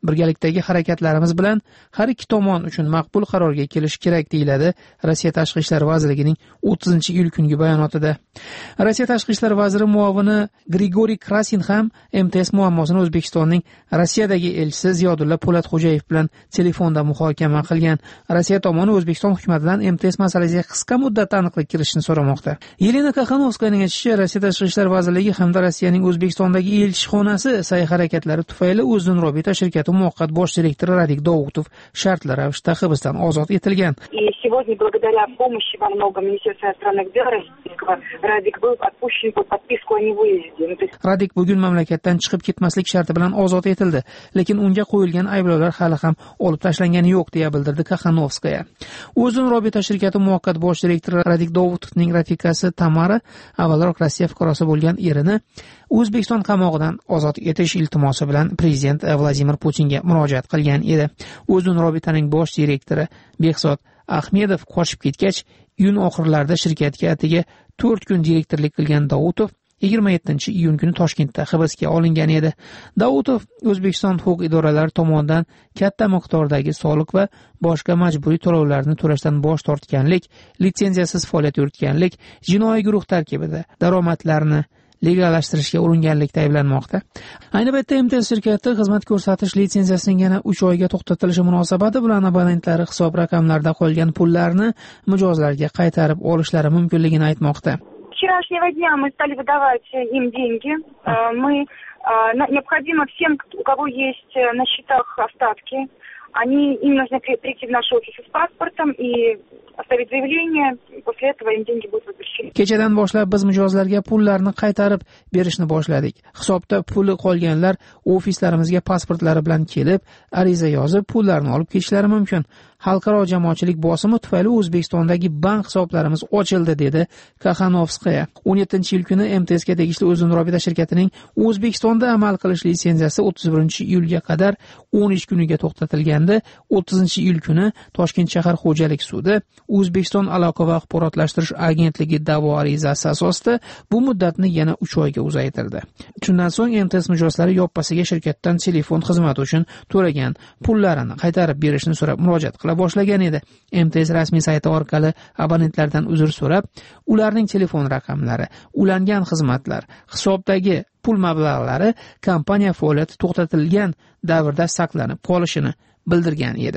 birgalikdagi harakatlarimiz bilan har ikki tomon uchun maqbul qarorga kelish kerak, deyiladi Rossiya Tashqi ishlar vazirligining o'ttizinchi iyul kungi bayonotida. Rossiya Tashqi ishlar vaziri muovini Grigoriy Krasin ham M T S muammosini O'zbekistonning Rossiyadagi elchisi Ziyodulla Po'latxo'jayev bilan telefonda muhokama qilgan. Rossiya tomoni O'zbekiston hukumatidan M T S masalasiga qisqa muddatda aniqlik kiritishni so'ramoqda. Yelena Kaxanovskayaning aytishicha, Rossiya Tashqi ishlar vazirligi hamda Rossiyaning O'zbekistondagi elchixonasi sa'y harakatlari tufayli O'zin Robita shirkati muvaqqat bosh direktori Radik Dovutov shartli ravishda hibsdan ozod etilgan. И сегодня благодаря помощи во многом Министерства иностранных дел российского Радик был отпущен под подписку о невыезде. Radik bugun mamlakatdan chiqib ketmaslik sharti bilan ozod etildi, lekin unga qo'yilgan ayblovlar hali ham olib tashlangani yo'q, deya bildirdi Kaxanovskaya. O'zin Robita shirkati muvaqqat bosh direktori Radik Dovutovning rafiqasi Tamara avvalroq Rossiya fuqarosi bo'lgan erini O'zbekiston qamog'idan ozod etish iltimosi bilan prezident Vladimir Putinga murojaat qilgan edi. O'zin Robitaning bosh direktori Behzod Ahmedov qochib ketgach, iyun oxirlarida shirkatga atigi to'rt kun direktorlik qilgan Dovutov yigirma yettinchi iyun kuni Toshkentda hibsga olingan edi. Dovutov O'zbekiston huquq idoralari tomonidan katta miqdordagi soliq va boshqa majburiy to'lovlarni to'lashdan bosh tortganlik, litsenziyasiz faoliyat yuritganlik, jinoiy guruh tarkibida daromadlarni legallashtirishga uringanlikda ayblanmoqda. Ayni paytda M T S shirkati xizmat ko'rsatish litsenziyasining yana uch oyga to'xtatilishi munosabati bilan abonentlari hisob raqamlarida qolgan pullarni mijozlarga qaytarib olishlari mumkinligini aytmoqda. Вчерашнего дня мы стали выдавать им деньги. Мы необходимо всем, у кого есть на счетах остатки, они им нужно прийти в наш офис с паспортом и оставить заявление, после этого им деньги будут возвращены. Kechadan boshlab biz mijozlarga pullarni qaytarib berishni boshladik. Hisobda puli qolganlar ofislarimizga pasportlari bilan kelib, ariza yozib, pullarni olib ketishlari mumkin. Xalqaro jamoatchilik bosimi tufayli O'zbekistondagi bank hisoblarimiz ochildi, dedi Kaxanovskaya. o'n yettinchi iyul kuni M T S ga tegishli O'zin Robita shirkatining O'zbekistonda amal qilish litsenziyasi o'ttiz birinchi iyulga qadar o'n uch kuniga to'xtatilgandi. o'ttizinchi iyul kuni Toshkent shahar xo'jalik sudi O'zbekiston aloqa va axborotlashtirish agentligi da'vo arizasi asosida bu muddatni yana uch oyga uzaytirdi. Shundan so'ng M T S mijozlari yoppasiga shirkatdan telefon xizmati uchun to'lagan pullarini qaytarib berishni so'rab murojaat qila boshlagan edi. M T S rasmiy sayti orqali abonentlardan uzr so'rab, ularning telefon raqamlari, ulangan xizmatlar, hisobdagi pul mablag'lari kompaniya faoliyati to'xtatilgan davrda saqlanib qolishini bildirgan edi.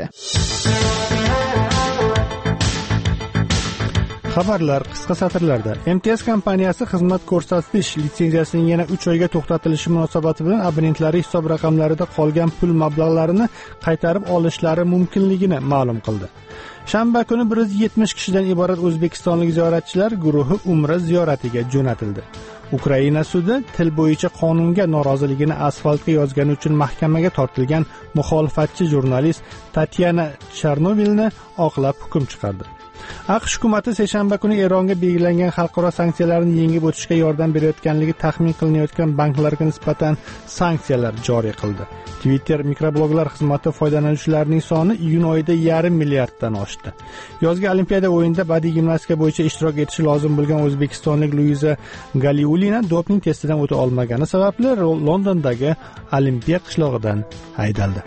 Xabarlar qisqa satrlarda. M T S kompaniyasi xizmat ko'rsatish litsenziyasining yana uch oyga to'xtatilishi munosabati bilan abonentlari hisob raqamlarida qolgan pul mablag'larini qaytarib olishlari mumkinligini ma'lum qildi. Shanba kuni bir yuz yetmish kishidan iborat o'zbekistonlik ziyoratchilar guruhi Umra ziyoratiga jo'natildi. Ukraina sudi til bo'yicha qonunga noroziligini asfaltga yozgani uchun mahkamaga tortilgan muxolifatchi jurnalist Tatyana Chernovilni oqlab hukm chiqardi. AQSh hukumati seshanba kuni Eronga belgilangan xalqaro sanksiyalarni yengib o'tishga yordam berayotganligi taxmin qilinayotgan banklarga nisbatan sanksiyalar joriy qildi. Twitter mikrobloglar xizmati foydalanuvchilarining soni iyun oyida yarim milliarddan oshdi. Yozgi Olimpiada o'yinida badiiy gimnastika bo'yicha ishtirok etishi lozim bo'lgan o'zbekistonlik Luiza Galiulina doping testidan o'ta olmagani sababli Londondagi Olimpiya qishlog'idan haydaldi.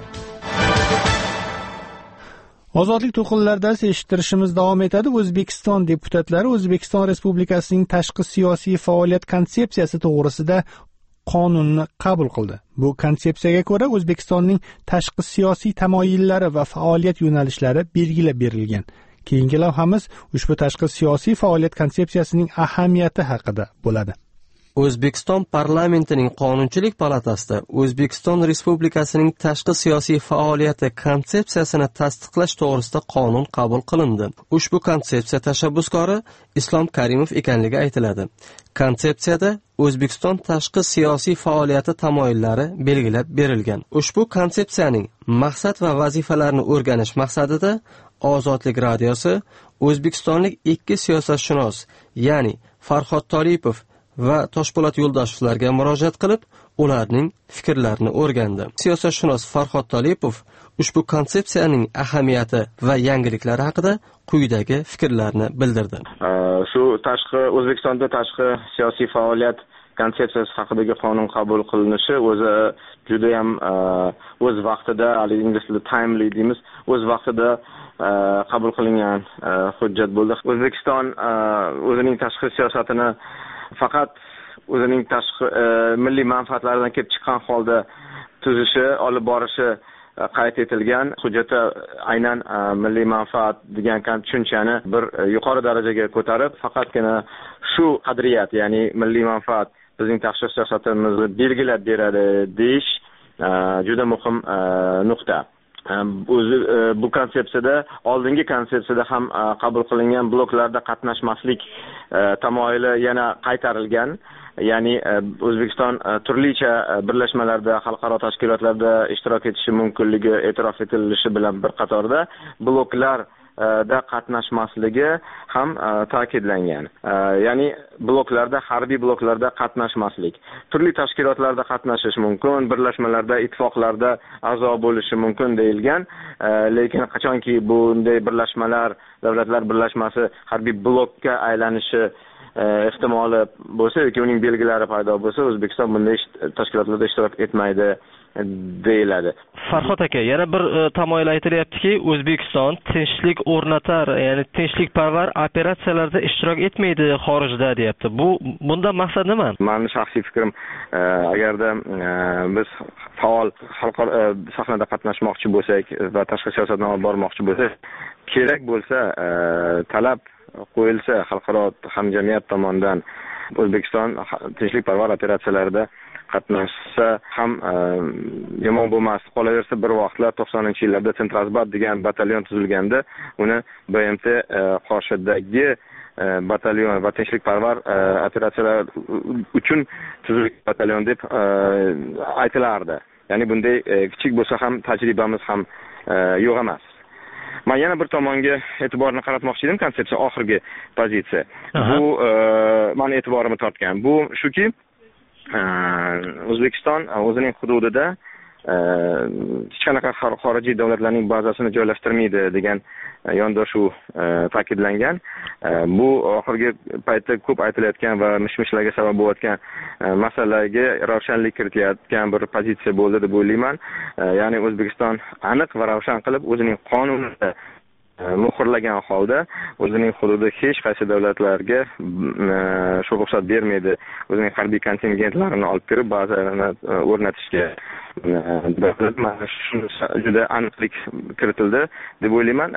Ozodlik to'qinlarida eshittirishimiz davom etadi. O'zbekiston deputatlari O'zbekiston Respublikasining tashqi siyosiy faoliyat konsepsiyasi to'g'risida qonunni qabul qildi. Bu konsepsiyaga ko'ra O'zbekistonning tashqi siyosiy tamoyillari va faoliyat yo'nalishlari belgilab berilgan. Keyingi lavhamiz ushbu tashqi siyosiy faoliyat konsepsiyasining ahamiyati haqida bo'ladi. O'zbekiston parlamentining Qonunchilik palatasida O'zbekiston Respublikasining tashqi siyosiy faoliyati konsepsiyasini tasdiqlash to'g'risida qonun qabul qilindi. Ushbu konsepsiya tashabbuskori Islom Karimov ekanligi aytiladi. Konsepsiyada O'zbekiston tashqi siyosiy faoliyati tamoyillari belgilab berilgan. Ushbu konsepsiyaning maqsad va vazifalarini o'rganish maqsadida Ozodlik radiosi o'zbekistonlik ikki siyosatshunos, ya'ni Farhod Tolipov va Toshpo'lat Yo'ldoshevlarga murojaat qilib, ularning fikrlarini o'rgandi. Siyosatshunos Farhod Tolipov ushbu konsepsiyaning ahamiyati va yangiliklari haqida quyidagi fikrlarni bildirdi. Shu tashqi O'zbekistonda tashqi siyosiy faoliyat konsepsiyasi haqidagi qonun qabul qilinishi o'zi juda ham o'z vaqtida, haligi ingliz tilida timely deymiz, o'z vaqtida qabul qilingan hujjat bo'ldi. O'zbekiston o'zining tashqi siyosatini faqat o'zining tashqi milliy manfaatlaridan kelib chiqqan holda tuzishi, olib borishi qayd etilgan. Hujjatda aynan milliy manfaat degan tushunchani bir yuqori darajaga ko'tarib, faqatgina shu qadriyat, ya'ni milliy manfaat bizning tashqi siyosatimizni belgilab beradi deyish juda muhim nuqta. O'zi bu konsepsiyada, oldingi konsepsiyada ham qabul qilingan bloklarda qatnashmaslik tamoyili yana qaytarilgan. Ya'ni O'zbekiston turlicha birlashmalarda, xalqaro tashkilotlarda ishtirok etishi mumkinligi e'tirof etilishi bilan bir qatorda bloklar da qatnashmasligi ham ta'kidlangan. Ya'ni bloklarda, harbiy bloklarda qatnashmaslik. Turli tashkilotlarda qatnashish mumkin, birlashmalarda, ittifoqlarda a'zo bo'lishi mumkin deyilgan. Lekin qachonki bunday birlashmalar, davlatlar birlashmasi harbiy blokka aylanishi ehtimoli bo'lsa yoki uning belgilari paydo bo'lsa, O'zbekiston bunday tashkilotlarda ishtirok etmaydi deyiladi. Farhod aka, yana bir tamoyil aytilyaptiki, O'zbekiston tinchlik o'rnatar, ya'ni tinchlikparvar operatsiyalarda ishtirok etmaydi xorijda deyapti. Bu bundan maqsad nima? Mening shaxsiy fikrim, agarda biz faol xalqaro sahnada qatnashmoqchi bo'lsak va tashqi siyosatni olib bormoqchi bo'lsak, kerak bo'lsa talab qo'yilsa xalqaro hamjamiyat tomonidan O'zbekiston tinchlikparvar operatsiyalarida qatnashsa ham yomon bo'lmas. Qolaversa, bir vaqtlar to'qsoninchi yillarda Centrazbat degan batalyon tuzilganda, uni B M T qoshidagi batalyon va tinchlikparvar operatsiyalar uchun tuzilgan batalyon deb aytilardi. Ya'ni bunday kichik bo'lsa ham tajribamiz ham yo'q emas. Men yana bir tomonga e'tiborni qaratmoqchi edim, konsepsiya oxirgi pozitsiya. Bu men e'tiborimni tortgan. Bu shuki, O'zbekiston o'zining hududida hech qanaqa xorijiy davlatlarning bazasini joylashtirmaydi degan yondashuv ta'kidlangan. Bu oxirgi paytda ko'p aytilayotgan va mish-mishlarga sabab bo'layotgan masalaga ravshanlik kiritayotgan bir pozitsiya bo'ldi deb o'ylayman. Ya'ni O'zbekiston aniq va ravshan qilib o'zining qonunida muhrlagan holda o'zining hududi hech qaysi davlatlarga shu ruxsat bermaydi, o'zining harbiy kontingentlarini olib kirib bazalarni o'rnatishga juda aniqlik kiritildi deb o'ylayman.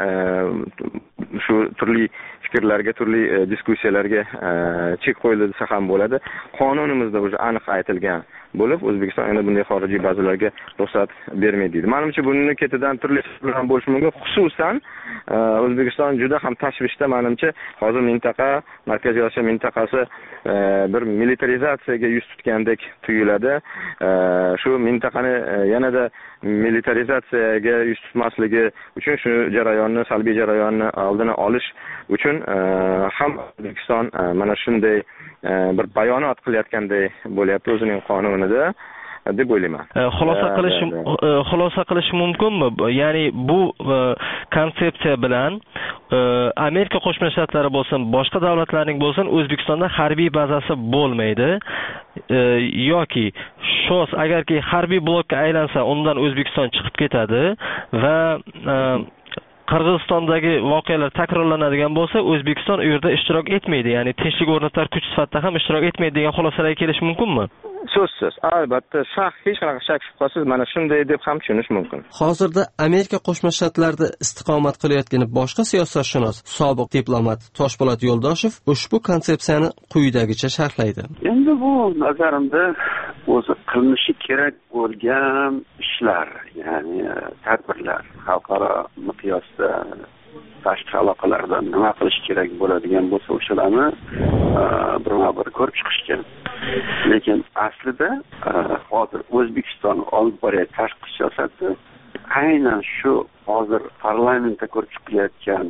Shu turli fikrlarga, turli diskussiyalarga chek qo'yildi desa ham bo'ladi. Qonunimizda o'zi aniq aytilgan bo'lib, O'zbekiston endi bunday xorijiy bazalarga ruxsat bermaydi deydi. Menimcha buni ketidan turli sabablar bo'lishi mumkin. Xususan O'zbekiston juda ham tashvishda, menimcha hozir mintaqa, Markaziy Osiyo mintaqasi bir militarizatsiyaga yuz tutgandek tuyuladi. Shu mintaqani yanada militarizatsiyaga yuz tutmasligi uchun, shu jarayonni, salbiy jarayonni oldini olish uchun ham O'zbekiston mana shunday bir bayonot qilayotganday bo'lyapti o'zining qonunida deb o'ylayman. Xulosa qilish xulosa qilish mumkinmi? Ya'ni bu konsepsiya bilan Amerika Qo'shma Shtatlari bo'lsin, boshqa davlatlarning bo'lsin, O'zbekistonda harbiy bazasi bo'lmaydi yoki shos agarki harbiy blokka aylansa, undan O'zbekiston chiqib ketadi va Qirg'izistondagi voqealar takrorlanadigan bo'lsa, O'zbekiston u yerda ishtirok etmaydi, ya'ni tinchlik o'rnatar kuch sifatida ham ishtirok etmaydi degan xulosalarga kelish mumkinmi? So'zsiz, albatta, shak hech qanaqa shak shubhasiz mana shunday deb ham tushunish mumkin. Hozirda Amerika Qo'shma Shtatlarida istiqomat qilayotgan boshqa siyosatshunos, sobiq diplomat Toshpo'lat Yo'ldoshev ushbu konsepsiyani quyidagicha sharhlaydi. Endi bu nazarimda o'zi qilinishi kerak bo'lgan ishlar, ya'ni tadbirlar, xalqaro miqyosda tashqi aloqalarda nima qilish kerak bo'ladigan bo'lsa, o'shalarni birma-bir ko'rib chiqishgan. Lekin aslida hozir O'zbekiston olib borayotgan tashqi siyosati aynan shu hozir parlamentda ko'rib chiqilayotgan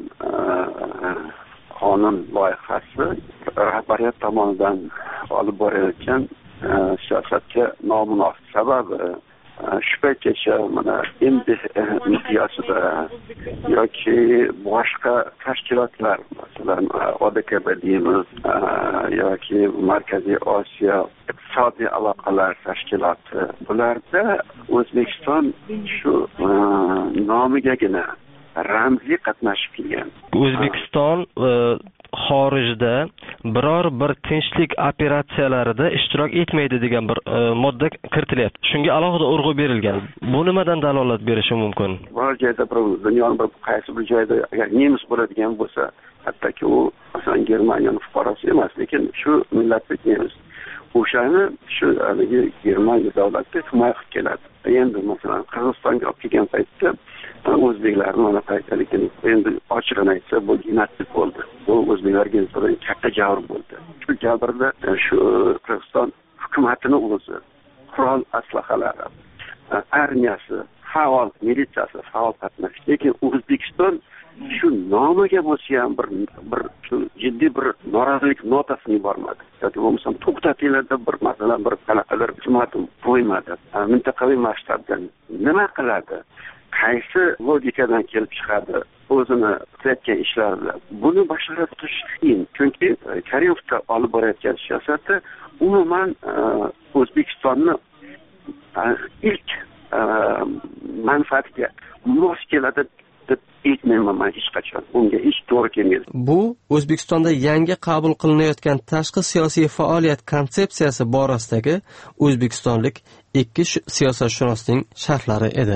qonun loyihasi rahbariyat tomonidan olib borayotgan siyosatga nomunosib. Sababi shu paytgacha mana endi miqyosida yoki boshqa tashkilotlar, masalan O D K B deymiz yoki Markaziy Osiyo iqtisodiy aloqalar tashkiloti, bularda O'zbekiston shu nomigagina ramziy qatnashib kelgan. O'zbekiston xorijda biror bir tinchlik operatsiyalarida ishtirok etmaydi degan bir modda kiritilyapti. Shunga alohida urg'u berilgan. Bu nimadan dalolat berishi mumkin? Biror joyda bir dunyoning bir qaysi bir joyda agar nemis bo'ladigan bo'lsa, hattoki u masalan Germaniyaning fuqarosi emas, lekin shu millatlik nemis. O'shani shu Germaniya davlati himoya qilib keladi. Endi masalan Qirg'izistonga olib kelgan paytda o'zbeklarni mana qaytalik endi ochig'ini aytsa bu genotsid bo'ldi. Bu o'zbeklarga nisbatan katta javr bo'ldi. Shu javrda shu Qirg'iziston hukumatini o'zi, qurol aslahalari, armiyasi, faol militsiyasi faol qatnashdi. Lekin O'zbekiston shu nomiga bo'lsa ham bir bir shu jiddiy bir norozilik notasini yubormadi. Yoki bo'lmasa to'xtatinglar deb bir masalan bir qanaqadir ultimatum qo'ymadi. Mintaqaviy masshtabda nima qiladi? Qaysi logikadan kelib chiqadi o'zini qilayotgan ishlarida? Buni bashorat qilish qiyin. Chunki Karimovda olib borayotgan siyosati umuman O'zbekistonni ilk manfaatiga mos keladi deb aytmayman hech qachon. Bunga hech to'g'ri kelmaydi. Bu O'zbekistonda yangi qabul qilinayotgan tashqi siyosiy faoliyat konsepsiyasi borasidagi o'zbekistonlik ikki siyosatshunosning sharhlari edi.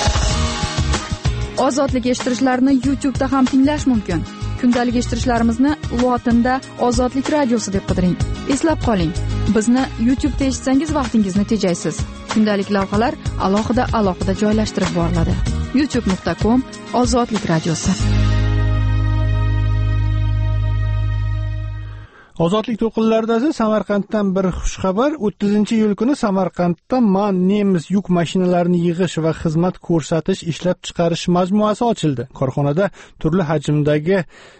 Ozodlik eshittirishlarni YouTube'da ham tinglash mumkin. Kundalik eshittirishlarimizni lotinda Ozodlik radiosi deb qidiring. Eslab qoling, bizni YouTube'da eshitsangiz vaqtingizni tejaysiz. Kundalik lavhalar alohida alohida joylashtirib boriladi. youtube nuqta com Ozodlik radiosi. Ozodlik to'lqinlarida Samarqanddan bir xushxabar. o'ttizinchi iyul kuni Samarqandda Man nemis yuk mashinalarini yig'ish va xizmat ko'rsatish ishlab chiqarish majmuasi ochildi. Korxonada turli hajmdagi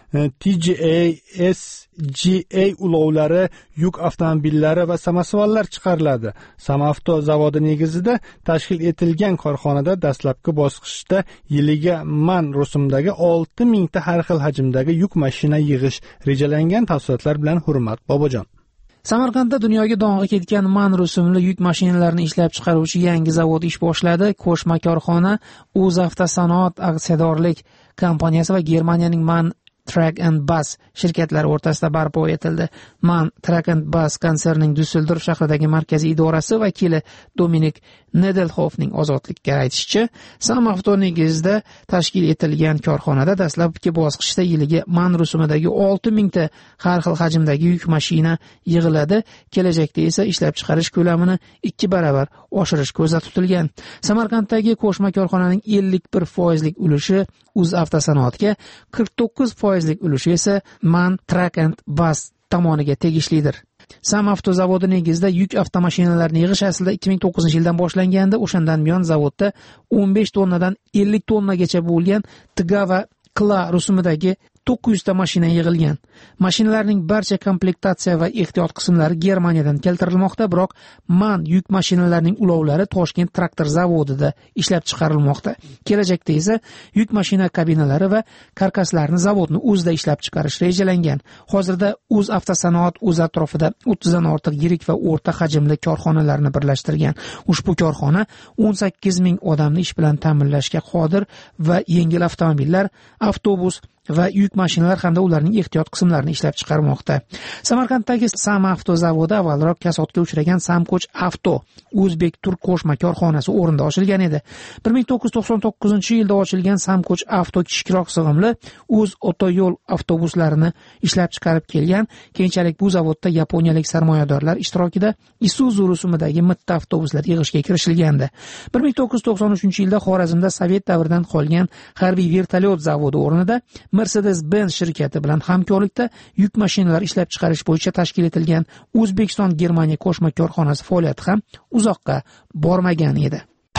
T G A, S G A ulovlari, yuk avtomobillari va samosvallar chiqariladi. Samavto zavodi negizida tashkil etilgan korxonada dastlabki bosqichda yiliga Man rusumdagi olti mingta har xil hajmdagi yuk mashina yig'ish rejalangan. Tafsilotlar bilan Hurmat Bobojon. Samarqandda dunyoga dong'i ketgan Man rusumli yuk mashinalarini ishlab chiqaruvchi yangi zavod ish boshladi. Qo'shma korxona O'zavtosanoat aksiyadorlik kompaniyasi va Germaniyaning Man Truck and Bus shirkatlari o'rtasida barpo etildi. Man Truck and Bus konsernining Düsseldorf shahridagi markaziy idorasi vakili Dominik Nedelhofning ozodlikka aytishicha, Samavto negizida tashkil etilgan korxonada dastlabki bosqichda yiliga Man rusumidagi olti mingta har xil hajmdagi yuk mashina yig'iladi. Kelajakda esa ishlab chiqarish ko'lamini ikki baravar oshirish ko'zda tutilgan. Samarqanddagi qo'shma korxonaning ellik bir foizlik ulushi O'zavtosanoatga, qirq to'qqiz foizlik ulushi esa Man Truck and Bus tomoniga tegishlidir. Samavto zavodi negizida yuk avtomashinalarini yig'ish aslida ikki ming to'qqizinchi yildan boshlangandi. O'shandan buyon zavodda o'n besh tonnadan ellik tonnagacha bo'lgan Tga va Kla rusumidagi to'qqiz yuz ta mashina yig'ilgan. Mashinalarning barcha komplektatsiya va ehtiyot qismlari Germaniyadan keltirilmoqda, biroq Man yuk mashinalarining ulovlari Toshkent traktor zavodida ishlab chiqarilmoqda. Kelajakda esa yuk mashina kabinalari va karkaslarni zavodni o'zida ishlab chiqarish rejalangan. Hozirda O'zavtosanoat o'z atrofida o'ttizdan ortiq yirik va o'rta hajmli korxonalarni birlashtirgan. Ushbu korxona o'n sakkiz ming odamni ish bilan ta'minlashga qodir va yengil avtomobillar, avtobus va yuk mashinalar hamda ularning ehtiyot qismlarini ishlab chiqarmoqda. Samarqanddagi Samavto zavodi avvalroq kasodga uchragan Samko'ch Avto o'zbek turk qo'shma korxonasi o'rnida ochilgan edi. bir ming to'qqiz yuz to'qson to'qqizinchi yilda ochilgan Samko'ch Avto kichikroq sig'imli o'z otoyo'l avtobuslarini ishlab chiqarib kelgan. Keyinchalik bu zavodda yaponiyalik sarmoyadorlar ishtirokida Isuzu rusumidagi mitti avtobuslar yig'ishga kirishilgandi. bir ming to'qqiz yuz to'qson uchinchi yilda Xorazmda Sovet davridan qolgan harbiy vertolyot zavodi o'rnida Mercedes-Benz shirkati bilan hamkorlikda yuk mashinalar ishlab chiqarish bo'yicha tashkil etilgan O'zbekiston-Germaniya qo'shma korxonasi faoliyati ham uzoqqa bormagan edi.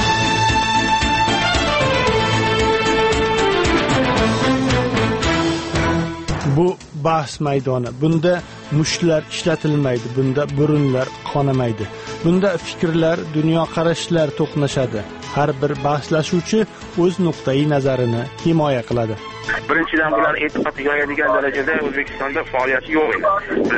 Bu bahs maydoni. Bunda mushlar ishlatilmaydi, bunda burunlar qonamaydi. Bunda fikrlar, dunyoqarashlar to'qnashadi. Har bir bahslashuvchi o'z nuqtai nazarini himoya qiladi. Birinchidan bular e'tiqod yoyadigan darajada O'zbekistonda faoliyati yo'q edi.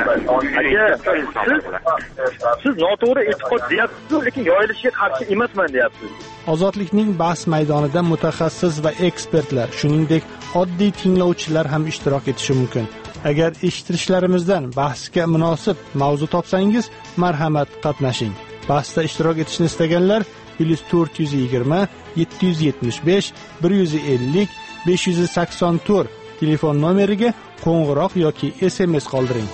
Siz siz noto'g'ri e'tiqod deyapsiz, lekin yoyilishiga qarshi emasman deyapsiz. Ozodlikning bahs maydonida mutaxassis va ekspertlar, shuningdek oddiy tinglovchilar ham ishtirok etishi mumkin. Agar eshittirishlarimizdan bahsga munosib mavzu topsangiz, marhamat qatnashing. Bahsda ishtirok etishni istaganlar plus to'rt yuz yigirma yetti yuz yetmish besh bir yuz ellik besh yuz sakson to'rt telefon nomeriga qo'ng'iroq yoki S M S qoldiring.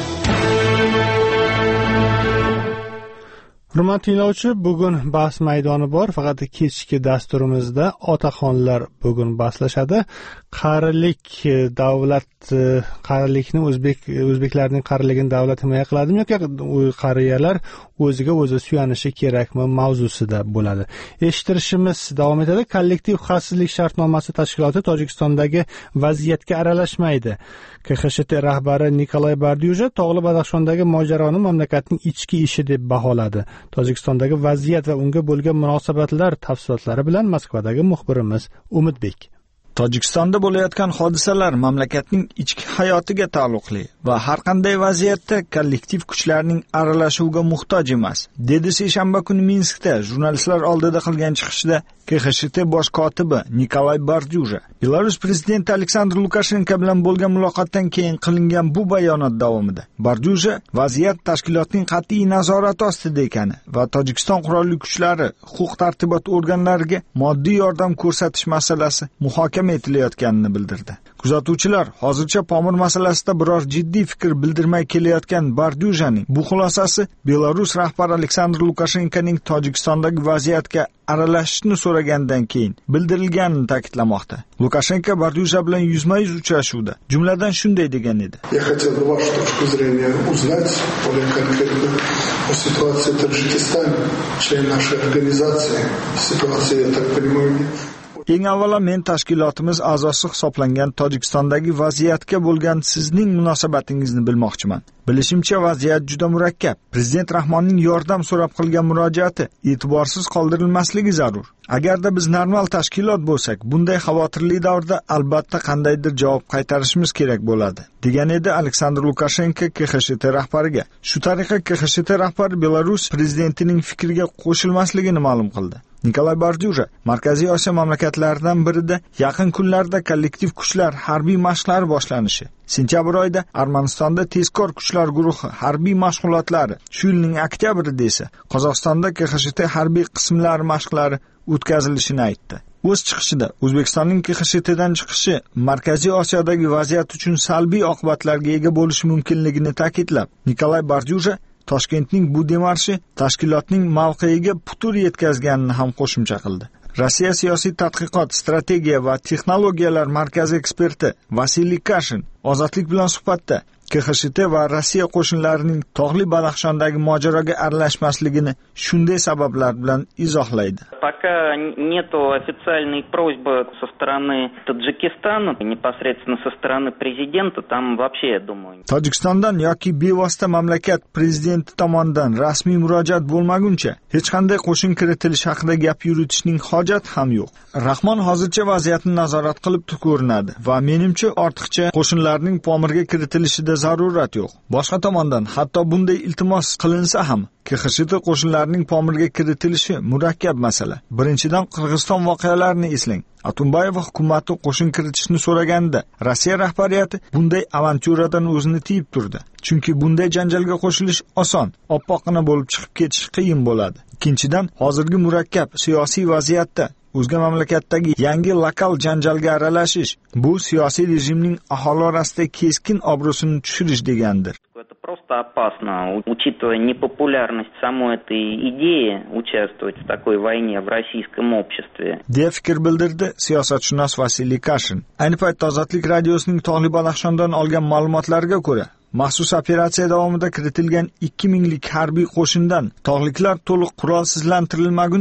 Hurmatli tinglovchi, bugun bahs maydoni bor, faqat kechki dasturimizda otaxonlar bugun bahslashadi. Qarilik davlat qarilikni o'zbek o'zbeklarning qariligini davlat himoya qiladimi yoki qariyalar o'ziga o'zi suyanishi kerakmi mavzusida bo'ladi. Eshittirishimiz davom etadi. Kollektiv xavfsizlik shartnomasi tashkiloti Tojikistondagi vaziyatga aralashmaydi. K X S T rahbari Nikolay Bardyuja Tog'li Badaxshondagi mojaroni mamlakatning ichki ishi deb baholadi. Tojikistondagi vaziyat va unga bo'lgan munosabatlar tafsilotlari bilan Moskvadagi muxbirimiz Umidbek. Tojikistonda bo'layotgan hodisalar mamlakatning ichki hayotiga taalluqli va har qanday vaziyatda kollektiv kuchlarning aralashuviga muhtoj emas, dedi seshanba kuni Minskda jurnalistlar oldida qilgan chiqishida K X S T bosh kotibi Nikolay Bardyuja. Belarus prezidenti Aleksandr Lukashenko bilan bo'lgan muloqotdan keyin qilingan bu bayonot davomida Bardyuja vaziyat tashkilotning qat'iy nazorati ostida ekani va Tojikiston qurolli kuchlari huquq tartibot organlariga moddiy yordam ko'rsatish masalasi muhokama etilayotganini bildirdi. Kuzatuvchilar hozircha Pomir masalasida biror jiddiy fikr bildirmay kelayotgan Bardyujaning bu xulosasi Belarus rahbari Aleksandr Lukashenkoning Tojikistondagi vaziyatga aralashishni so'ragandan keyin bildirilganini ta'kidlamoqda. Lukashenko Bardyuja bilan yuzma-yuz uchrashuvda jumladan shunday degan edi. Я хотел бы вашу точку зрения узнать более конкретно о ситуации в Таджикистане, член нашей организации. Ситуация, я так понимаю, Eng avvalo men tashkilotimiz a'zosi hisoblangan Tojikistondagi vaziyatga bo'lgan sizning munosabatingizni bilmoqchiman. Bilishimcha vaziyat juda murakkab. Prezident Rahmonning yordam so'rab qilgan murojaati e'tiborsiz qoldirilmasligi zarur. Agarda biz normal tashkilot bo'lsak, bunday xavotirli davrda albatta qandaydir javob qaytarishimiz kerak bo'ladi, degan edi Aleksandr Lukashenko K X S T rahbariga. Shu tariqa K X S T rahbari Belarus prezidentining fikriga qo'shilmasligini ma'lum qildi. Nikolay Bardyuja Markaziy Osiyo mamlakatlaridan birida yaqin kunlarda kollektiv kuchlar harbiy mashqlari boshlanishi, sentyabr oyida Armanistonda tezkor kuchlar guruhi harbiy mashg'ulotlari, shu yilning oktyabrida esa Qozog'istonda K X S T harbiy qismlari mashqlari o'tkazilishini aytdi. O'z chiqishida O'zbekistonning K X S T'dan chiqishi Markaziy Osiyodagi vaziyat uchun salbiy oqibatlarga ega bo'lishi mumkinligini ta'kidlab, Nikolay Bardyuja Toshkentning bu demarshi tashkilotning mavqeiga putur yetkazganini ham qo'shimcha qildi. Rossiya siyosiy tadqiqot, strategiya va texnologiyalar markazi eksperti Vasiliy Kashin Ozodlik bilan suhbatda K X S T va Rossiya qo'shinlarining Tog'li Badaxshondagi mojaroga aralashmasligini shunday sabablar bilan izohlaydi. Пока нету официальной просьбы со стороны Таджикистана, непосредственно со стороны президента, там вообще, я думаю. Tojikistondan yoki bevosita mamlakat prezidenti tomonidan rasmiy murojaat bo'lmaguncha hech qanday qo'shin kiritilish haqida gap yuritishning hojati ham yo'q. Rahmon hozircha vaziyatni nazorat qilib ko'rinadi va menimcha ortiqcha qo'shinlarning Pomirga kiritilishida zarurat yo'q. Boshqa tomondan, hatto bunday iltimos qilinsa ham K X S T qo'shinlarining Pomirga kiritilishi murakkab masala. Birinchidan Qirg'iziston voqealarini eslang. Atumbayev hukumati qo'shin kiritishni so'raganda Rossiya rahbariyati bunday avantyuradan o'zini tiyib turdi. Chunki bunday janjalga qo'shilish oson, oppoqqina bo'lib chiqib ketish qiyin bo'ladi. Ikkinchidan, hozirgi murakkab siyosiy vaziyatda o'zga mamlakatdagi yangi lokal janjalga aralashish bu siyosiy rejimning aholi orasida keskin obro'sini tushirish degandir. Это просто опасно, учитывая непопулярность самой этой идеи участвовать в такой войне в российском обществе. deya fikr bildirdi siyosatshunos Vasiliy Kashin. Ayni paytda Ozodlik radiosining Tog'li Badaxshondan olgan ma'lumotlarga ko'ra, maxsus operatsiya davomida kiritilgan ikki minglik harbiy qo'shindan tog'liklar to'liq qurolsizlantirilmagunicha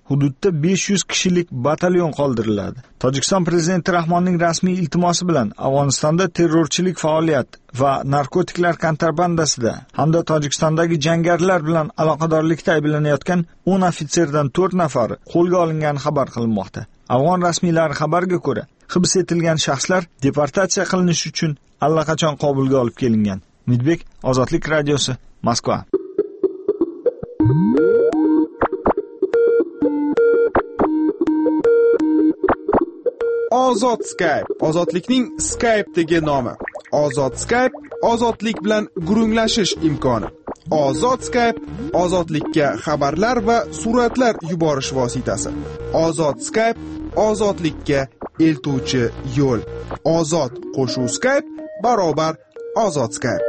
hududda besh yuz kishilik batalyon qoldiriladi. Tojikiston prezidenti Rahmonning rasmiy iltimosi bilan Afg'onistonda terrorchilik faoliyati va narkotiklar kontrabandasida hamda Tojikistondagi jangarilar bilan aloqadorlikda ayblanayotgan o'n ofitserdan to'rt nafari qo'lga olingani xabar qilinmoqda. Afg'on rasmiylari xabarga ko'ra, hibs etilgan shaxslar deportatsiya qilinishi uchun allaqachon Kobulga olib kelingan. Umidbek, Ozodlik radiosi, Moskva. Ozod Skype, ozodlikning Skype'dagi nomi. Ozod Skype, ozodlik bilan gurunglashish imkoni. Ozod Skype, ozodlikka xabarlar va suratlar yuborish vositasi. Ozod Skype, ozodlikka eltuvchi yo'l. Ozod qo'shuv Skype barobar Ozod Skype.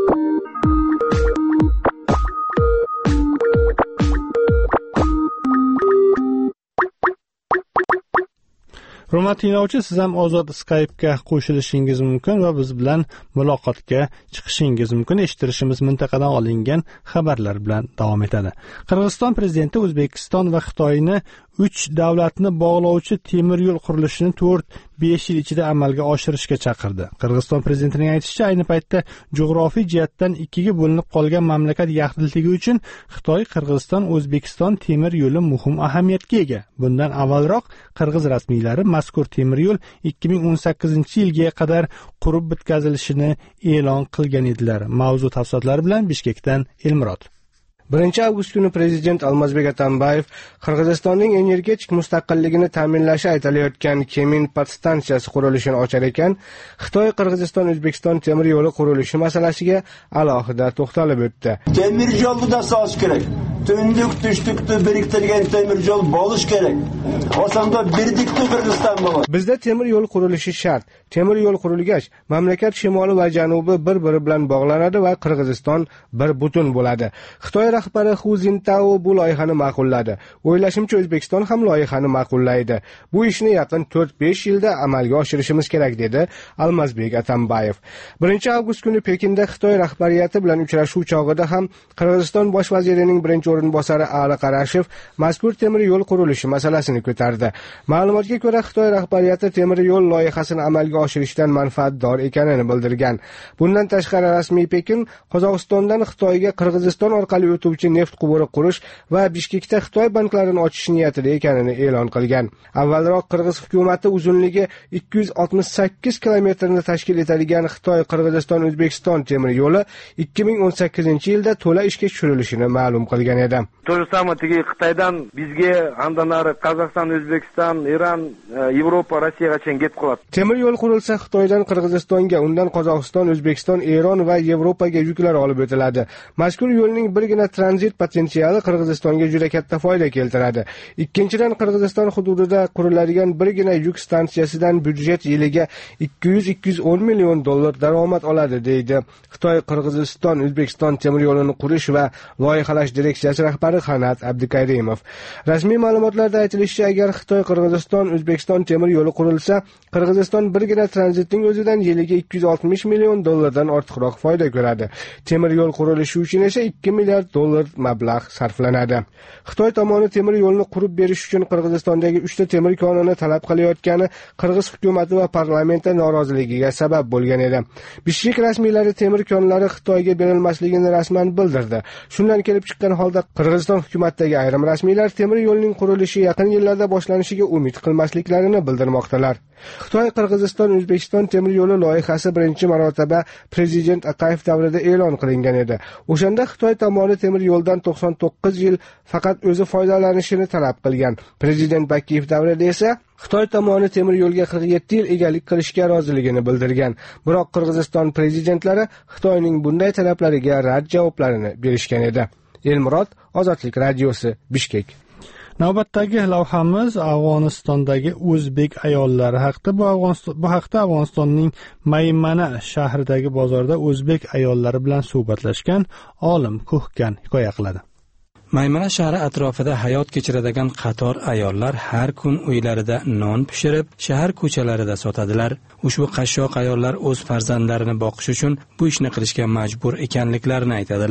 Hurmatli tinglovchi, siz ham Ozod Skype'ga qo'shilishingiz mumkin va biz bilan muloqotga chiqishingiz mumkin. Eshittirishimiz mintaqadan olingan xabarlar bilan davom etadi. Qirg'iziston prezidenti O'zbekiston va Xitoyni uch davlatni bog'lovchi temir yo'l qurilishini to'rt besh yil ichida amalga oshirishga chaqirdi. Qirg'iziston prezidentining aytishicha, ayni paytda jug'rofiy jihatdan ikkiga bo'linib qolgan mamlakat yaxlitligi uchun Xitoy Qirg'iziston O'zbekiston temir yo'li muhim ahamiyatga ega. Bundan avvalroq Qirg'iz rasmiylari mazkur temir yo'l ikki ming o'n sakkizinchi yilga qadar qurib bitkazilishini e'lon qilgan edilar. Mavzu tafsilotlari bilan Bishkekdan Elmurod. birinchi avgust kuni prezident Almazbek Atambayev Qirg'izistonning energetik mustaqilligini ta'minlashi aytilayotgan Kemin podstansiyasi qurilishini ochar ekan, Xitoy Qirg'iziston O'zbekiston temir yo'li qurilishi masalasiga alohida to'xtalib o'tdi. Temir yo'lni dasolash kerak. Tunduk tushtukni biriktirgan temir yo'l bo'lish kerak. O'shanda birdikni Qirg'iziston bo'ladi. Bizda temir yo'l qurilishi shart. Temir yo'l qurilgach, mamlakat shimoli va janubi bir-biri bilan bog'lanadi va Qirg'iziston bir butun bo'ladi. Xitoy rahbari Hu Jintao bu loyihani ma'qulladi. O'ylashimcha, O'zbekiston ham loyihani ma'qullaydi. Bu ishni yaqin to'rt besh yilda amalga oshirishimiz kerak, dedi Almazbek Atambayev. birinchi avgust kuni Pekinda Xitoy rahbariyati bilan uchrashuv chog'ida ham Qirg'iziston bosh vazirining birinchi o'rinbosari Ali Qarashev mazkur temir yo'l qurilishi masalasini ko'tardi. Ma'lumotga ko'ra, Xitoy rahbariyati temir yo'l loyihasini amalga oshirishdan manfaatdor ekanini bildirgan. Bundan tashqari, rasmiy Pekin Qozog'istondan Xitoyga Qirg'iziston orqali o'tuvchi neft quvuri qurish va Bishkekda Xitoy banklarini ochish niyatida ekanini e'lon qilgan. Avvalroq Qirg'iz hukumatı uzunligi ikki yuz oltmish sakkiz kilometrni tashkil etadigan Xitoy Qirg'iziston O'zbekiston temir yo'li ikki ming o'n sakkizinchi yilda to'la ishga tushirilishini ma'lum qilgan edi. To же самое tigi Xitoydan bizga andanari Qozog'iston, O'zbekiston, Eron, Yevropa, Rossiyagacha ketib qoladi. Temir yo'l qurilsa, Xitoydan Qirg'izistonga, undan Qozog'iston, O'zbekiston, Eron va Yevropaga yuklar olib o'tiladi. Mazkur yo'lning birgina tranzit potensiali Qirg'izistonga juda katta foyda keltiradi. Ikkinchidan, Qirg'iziston hududida quriladigan birgina yuk stansiyasidan byudjet yiliga ikki yuz ikki yuz o'n million dollar daromad oladi, deydi Xitoy Qirg'iziston O'zbekiston temir yo'lini qurish va loyihalash direksiyasi rahbari Xanat Abdukarimov. Rasmiy ma'lumotlarda aytilishicha, agar Xitoy Qirg'iziston O'zbekiston temir yo'li qurilsa, Qirg'iziston birgina tranzitning o'zidan yiliga ikki yuz oltmish million dollardan ortiqroq foyda ko'radi. Temir yo'l qurilishi uchun esa ikki milliard dollar mablag' sarflanadi. Xitoy tomoni temir yo'lni qurib berish uchun Qirg'izistondagi uchta temir konini talab qilayotgani Qirg'iz hukumati va parlamenti noroziligiga sabab bo'lgan edi. Bishkek rasmiylari temir konlari Xitoyga berilmasligini rasman bildirdi. Shundan kelib chiqqan holda Qirg'iziston hukumatidagi ayrim rasmiylar temir yo'lning qurilishi yaqin yillarda boshlanishiga umid qilmasliklarini bildirmoqdalar. Xitoy Qirg'iziston O'zbekiston temir yo'li loyihasi birinchi marotaba prezident Aqayev davrida e'lon qilingan edi. O'shanda Xitoy tomoni temir yo'ldan to'qson to'qqiz yil faqat o'zi foydalanishini talab qilgan. Prezident Bakiyev davrida esa Xitoy tomoni temir yo'lga qirq yetti yil egalik qilishga roziligini bildirgan. Biroq Qirg'iziston prezidentlari Xitoyning bunday talablariga rad javoblarini berishgan edi. Elmurod, Ozodlik radiosi, Bishkek. Navbatdagi lavhamiz Afg'onistondagi o'zbek ayollari haqida. Bu Afg'oniston bu haqda Afg'onistonning Maymana shahridagi bozorda o'zbek ayollari bilan suhbatlashgan olim Ko'hkan hikoya qiladi. Maymana shahri atrofida hayot kechiradigan qator ayollar har kun uylarida non pishirib, shahar ko'chalarida sotadilar. Ushbu qashshoq ayollar o'z farzandlarini boqish uchun bu ishni qilishga majbur ekanliklarini aytadilar.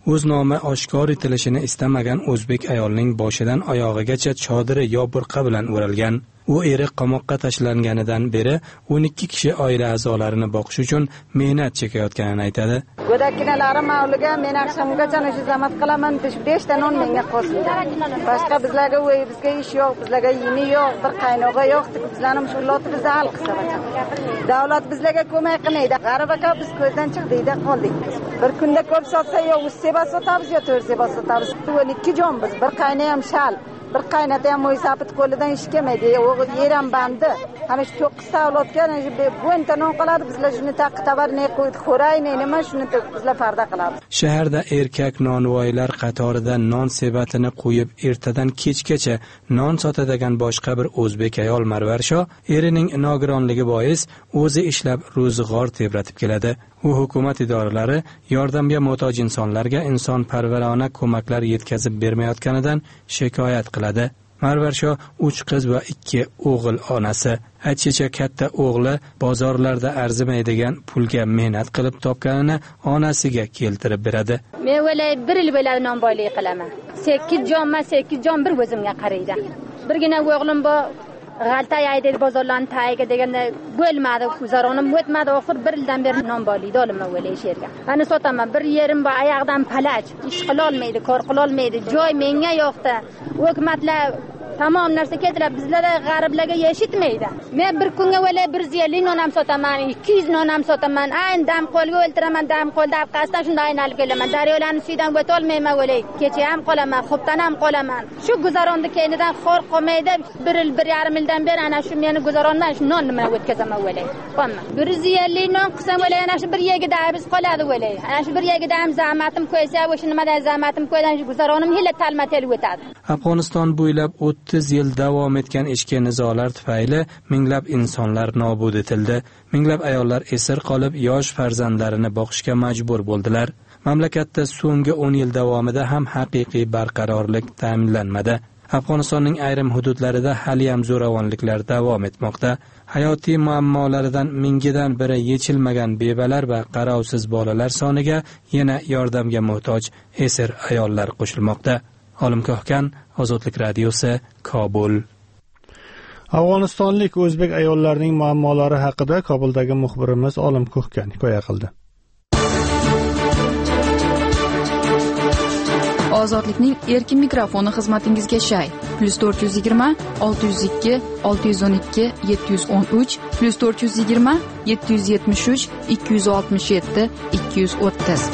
o'z nomi oshkor etilishini istamagan o'zbek ayolning boshidan oyog'igacha chodiri yo burqa bilan o'ralgan. U eri qamoqqa tashlanganidan beri o'n ikki kishi oila a'zolarini boqish uchun mehnat chekayotganini aytadi. Go'dakinalarim avliga men akşamgacha o'sha xizmat qilaman, besh ta non menga qo'shildi. Boshqa bizlarga uy, bizga ish yo'q, bizlarga yemi yo'q, bir qaynog'i yo'q, bizlarning shuloti bizni hal qilsa. Davlat bizlarga ko'mak qilmaydi. G'arib aka biz ko'zdan chiqdikda qoldik. Bir kunda ko'p sotsa yo uch seba sotamiz yo to'rt seba sotamiz. o'n ikki jon biz, bir qayna ham shal. Bir qaynata ham mo'ysapit qo'lidan ish kelmaydi. O'g'il yer ham bandi. Ana shu to'qqiz ta avlodga bo'nta non qoladi. Bizlar shuni taqtabar ne qo'yib xo'rayni, nima shuni bizlar farda qilamiz. Shaharda erkak nonvoylar qatorida non sebatini qo'yib ertadan kechgacha non sotadigan boshqa bir o'zbek ayol Marvarsho erining nogironligi bois o'zi ishlab ro'zg'or tebratib keladi. U hukumat idoralari yordamga muhtoj insonlarga insonparvarona ko'maklar yetkazib bermayotganidan shikoyat qiladi. Marvarsho uch qiz va ikki o'g'il onasi. Aytishicha katta o'g'li bozorlarda arzimaydigan pulga mehnat qilib topganini onasiga keltirib beradi. Men o'ylay bir yil bo'ladi non boylik qilaman. sakkiz jonma sakkiz jon bir o'zimga qaraydi. Birgina o'g'lim bor g'alta aydi bozorlarni tayiga deganda bo'lmadi, guzaronim o'tmadi, oxir bir yildan beri non boylikda olaman o'ylay sherga. Ana sotaman, bir yerim bor oyoqdan palach, ish qila olmaydi, kor qila olmaydi, joy menga yo'qda. Hukumatlar tamom narsa keltirib bizlarga g'ariblarga yeshitmaydi. Men bir kunga o'ylay bir yuz ellik non ham sotaman, ikki yuz non ham sotaman. Ayn dam qo'lga o'ltiraman, dam qo'lda orqasidan shunday aynalib kelaman. Daryolarning suyidan o'ta olmayman o'ylay. Kecha ham qolaman, xo'pdan ham qolaman. Shu guzaronni keynidan xor qolmaydi. bir yil bir yarim yildan beri ana shu meni guzarondan shu non nima o'tkazaman o'ylay. Qolma. bir yuz ellik non qilsam o'ylay, ana shu bir yegida biz qoladi o'ylay. Ana shu bir yegida ham zahmatim qo'ysa, o'sha nimadan zahmatim qo'ydan shu guzaronim hilla talma-tel o'tadi. Afg'oniston bo'ylab o'ttiz yil davom etgan ichki nizolar tufayli minglab insonlar nobud etildi. Minglab ayollar esir qolib, yosh farzandlarini boqishga majbur bo'ldilar. Mamlakatda so'nggi o'n yil davomida ham haqiqiy barqarorlik ta'minlanmadi. Afg'onistonning ayrim hududlarida hali ham zo'ravonliklar davom etmoqda. Hayotiy muammolaridan mingidan biri yechilmagan bebalar va qarovsiz bolalar soniga yana yordamga muhtoj esir ayollar qo'shilmoqda. Olim Kohkan, Ozodlik radiosi, Kobul. Afg'onistonlik o'zbek ayollarining muammolari haqida Kobuldagi muxbirimiz Olim Kohkan hikoya qildi. Ozodlikning erkin mikrofoni xizmatingizga shay. plus to'rt yuz yigirma olti yuz ikki olti yuz o'n ikki yetti yuz o'n uch plus to'rt yuz yigirma yetti yuz yetmish uch ikki yuz oltmish yetti ikki yuz o'ttiz.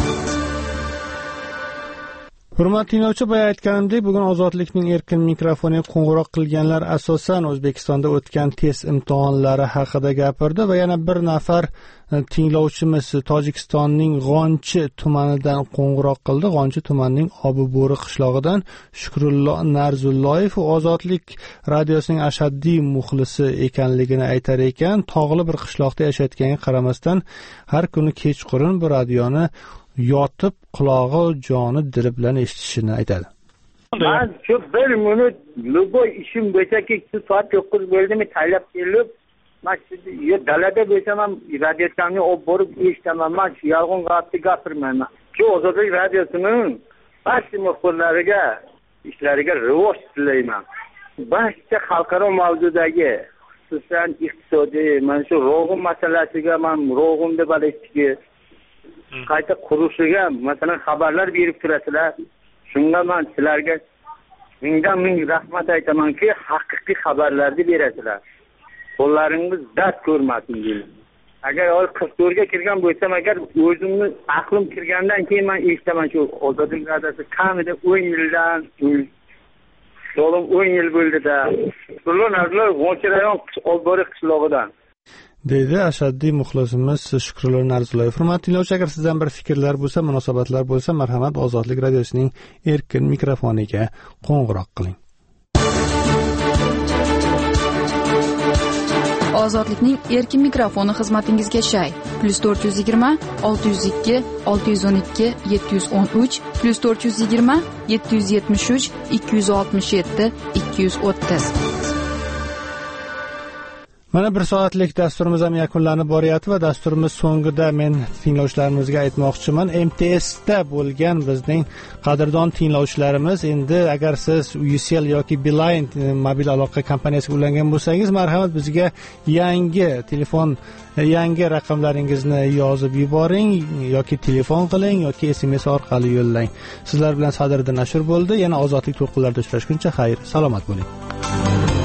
Hurmatli tinglovchi, boya aytganimdek, bugun Ozodlikning erkin mikrofoniga qo'ng'iroq qilganlar asosan O'zbekistonda o'tgan test imtihonlari haqida gapirdi va yana bir nafar tinglovchimiz Tojikistonning G'onchi tumanidan qo'ng'iroq qildi. G'onchi tumanining Obibo'ri qishlog'idan Shukrullo Narzulloyev Ozodlik radiosining ashaddiy muxlisi ekanligini aytar ekan. Tog'li bir qishloqda yashayotganiga qaramasdan har kuni kechqurun bu radioni yotib qulog'i joni diri bilan eshitishini aytadi. Men shu bir minut luboy ishim bo'lsa shu soat to'qqiz bo'ldimi taylab kelib, men shu dalada bo'lsam ham radiokamni olib borib eshitaman. Men shu yolg'on gapni gapirmayman. Shu Ozodlik radiosining barcha muxbirlariga ishlariga rivoj tilayman. Barcha xalqaro mavzudagi, xususan iqtisodiy, mana shu ro'g'in masalasiga men ro'g'in deb aytishga qayta qurishiga masalan xabarlar berib turasizlar. Shunga men sizlarga mingdan ming rahmat aytamanki, haqiqiy xabarlarni berasizlar. Qo'llaringiz dard ko'rmasin deyman. Agar hozir qirq to'rtga kirgan bo'lsam, agar o'zimni aqlim kirgandan keyin men eshitaman shu Ozodlik radiosi kamida o'n yildan so'lim o'n yil bo'ldi-da. Shukrullo Narzulloyev G'onchi rayon Obibo'ri qishlog'idan deydi ashaddiy muxlisimiz Shukrullo Narzulloyev. Hurmatli tinglovchi, agar sizdan bir fikrlar bo'lsa, munosabatlar bo'lsa, marhamat Ozodlik radiosining erkin mikrofoniga qo'ng'iroq qiling. Ozodlikning erkin mikrofoni xizmatingizga shay. plus to'rt yuz yigirma olti yuz ikki olti yuz o'n ikki yetti yuz o'n uch plus to'rt yuz yigirma yetti yuz yetmish uch ikki yuz oltmish yetti ikki yuz o'ttiz. Mana bir soatlik dasturimiz ham yakunlanib boryapti va dasturimiz so'ngida men tinglovchilarimizga aytmoqchiman, M T S da bo'lgan bizning qadrdon tinglovchilarimiz, endi agar siz Ucell yoki Beeline mobil aloqa kompaniyasiga ulangan bo'lsangiz, marhamat bizga yangi telefon yangi raqamlaringizni yozib yuboring yoki telefon qiling yoki S M S orqali yo'llang. Sizlar bilan Sadriddin Ashur bo'ldi. Yana ozodlik to'lqinlarida uchrashguncha xayr, salomat bo'ling.